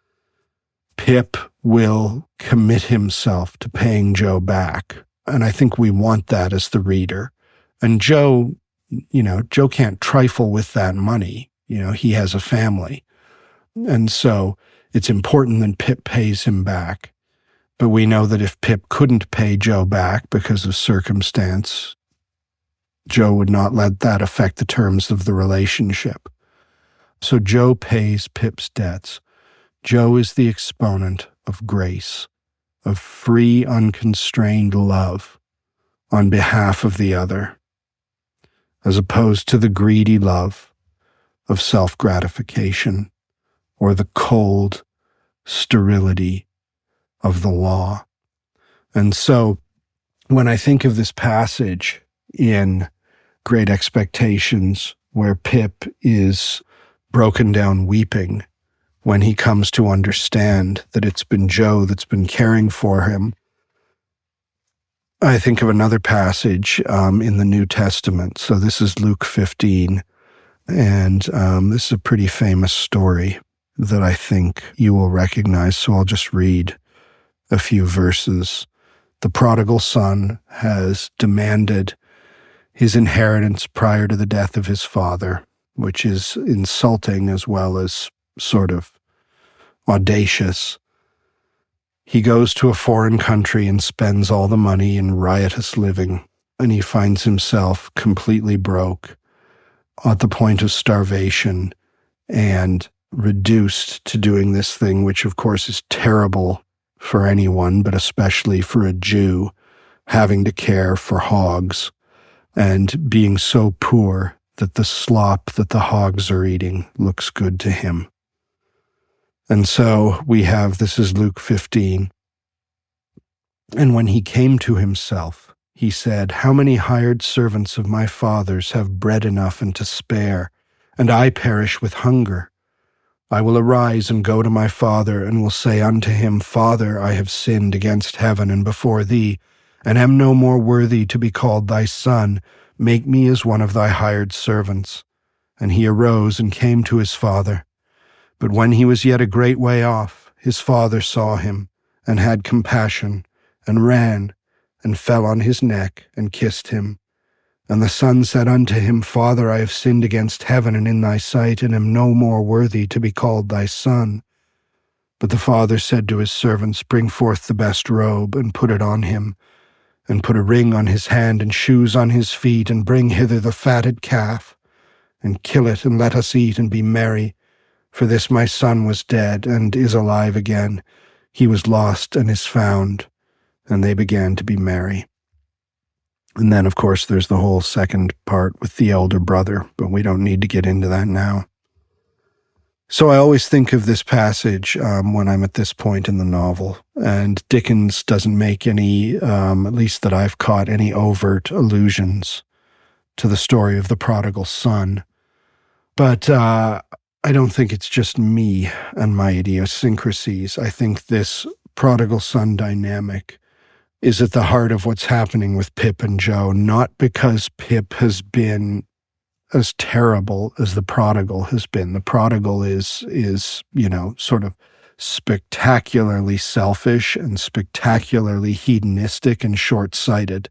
Pip will commit himself to paying Joe back, and I think we want that as the reader. And Joe can't trifle with that money. He has a family. And so it's important that Pip pays him back. But we know that if Pip couldn't pay Joe back because of circumstance, Joe would not let that affect the terms of the relationship. So Joe pays Pip's debts. Joe is the exponent of grace, of free, unconstrained love on behalf of the other, as opposed to the greedy love of self-gratification or the cold sterility of the law. And so when I think of this passage in Great Expectations, where Pip is broken down weeping when he comes to understand that it's been Joe that's been caring for him, I think of another passage in the New Testament. So this is Luke 15, and this is a pretty famous story that I think you will recognize, so I'll just read a few verses. The prodigal son has demanded his inheritance prior to the death of his father, which is insulting as well as sort of audacious. He goes to a foreign country and spends all the money in riotous living, and he finds himself completely broke, at the point of starvation, and reduced to doing this thing, which of course is terrible for anyone, but especially for a Jew, having to care for hogs and being so poor that the slop that the hogs are eating looks good to him. And so this is Luke 15. And when he came to himself, he said, "How many hired servants of my father's have bread enough and to spare, and I perish with hunger? I will arise and go to my father, and will say unto him, Father, I have sinned against heaven and before thee, and am no more worthy to be called thy son. Make me as one of thy hired servants." And he arose and came to his father. But when he was yet a great way off, his father saw him, and had compassion, and ran, and fell on his neck, and kissed him. And the son said unto him, Father, I have sinned against heaven and in thy sight, and am no more worthy to be called thy son. But the father said to his servants, Bring forth the best robe, and put it on him, and put a ring on his hand, and shoes on his feet, and bring hither the fatted calf, and kill it, and let us eat and be merry. For this my son was dead, and is alive again. He was lost, and is found. And they began to be merry. And then, of course, there's the whole second part with the elder brother, but we don't need to get into that now. So I always think of this passage when I'm at this point in the novel, and Dickens doesn't make any, at least that I've caught, any overt allusions to the story of the prodigal son. But I don't think it's just me and my idiosyncrasies. I think this prodigal son dynamic is at the heart of what's happening with Pip and Joe, not because Pip has been as terrible as the prodigal has been. The prodigal is, sort of spectacularly selfish and spectacularly hedonistic and short-sighted.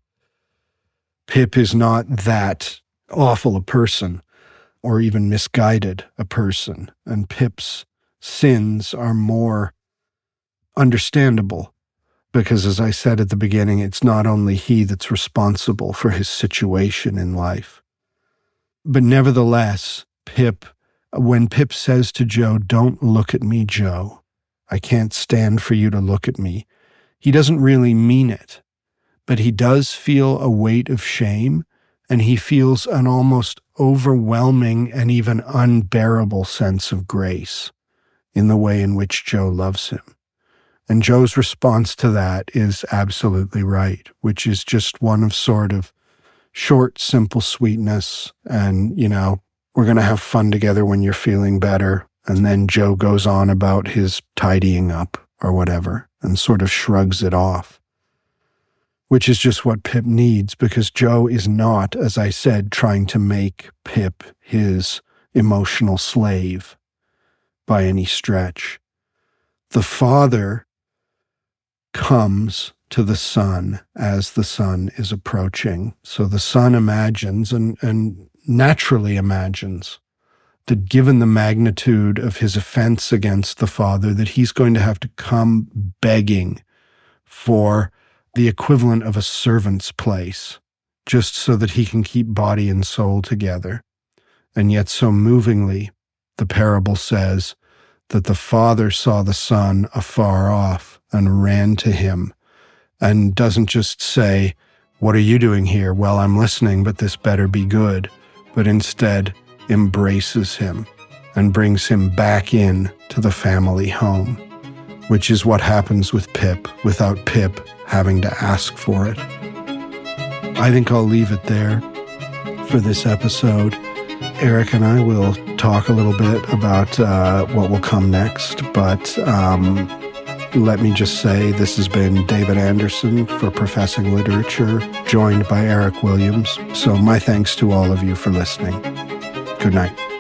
Pip is not that awful a person or even misguided a person, and Pip's sins are more understandable because, as I said at the beginning, it's not only he that's responsible for his situation in life. But nevertheless, when Pip says to Joe, "Don't look at me, Joe. I can't stand for you to look at me," he doesn't really mean it, but he does feel a weight of shame, and he feels an almost overwhelming and even unbearable sense of grace in the way in which Joe loves him. And Joe's response to that is absolutely right, which is just one of sort of short, simple sweetness, and, we're going to have fun together when you're feeling better. And then Joe goes on about his tidying up or whatever and sort of shrugs it off, which is just what Pip needs, because Joe is not, as I said, trying to make Pip his emotional slave by any stretch. The father comes to the son as the son is approaching. So the son imagines and naturally imagines that given the magnitude of his offense against the father, that he's going to have to come begging for the equivalent of a servant's place, just so that he can keep body and soul together. And yet so movingly, the parable says that the father saw the son afar off and ran to him, and doesn't just say, "What are you doing here?" "Well, I'm listening, but this better be good," but instead embraces him and brings him back in to the family home, which is what happens with Pip without Pip having to ask for it. I think I'll leave it there for this episode. Eric and I will talk a little bit about what will come next, but let me just say this has been David Anderson for Professing Literature, joined by Eric Williams. So my thanks to all of you for listening. Good night.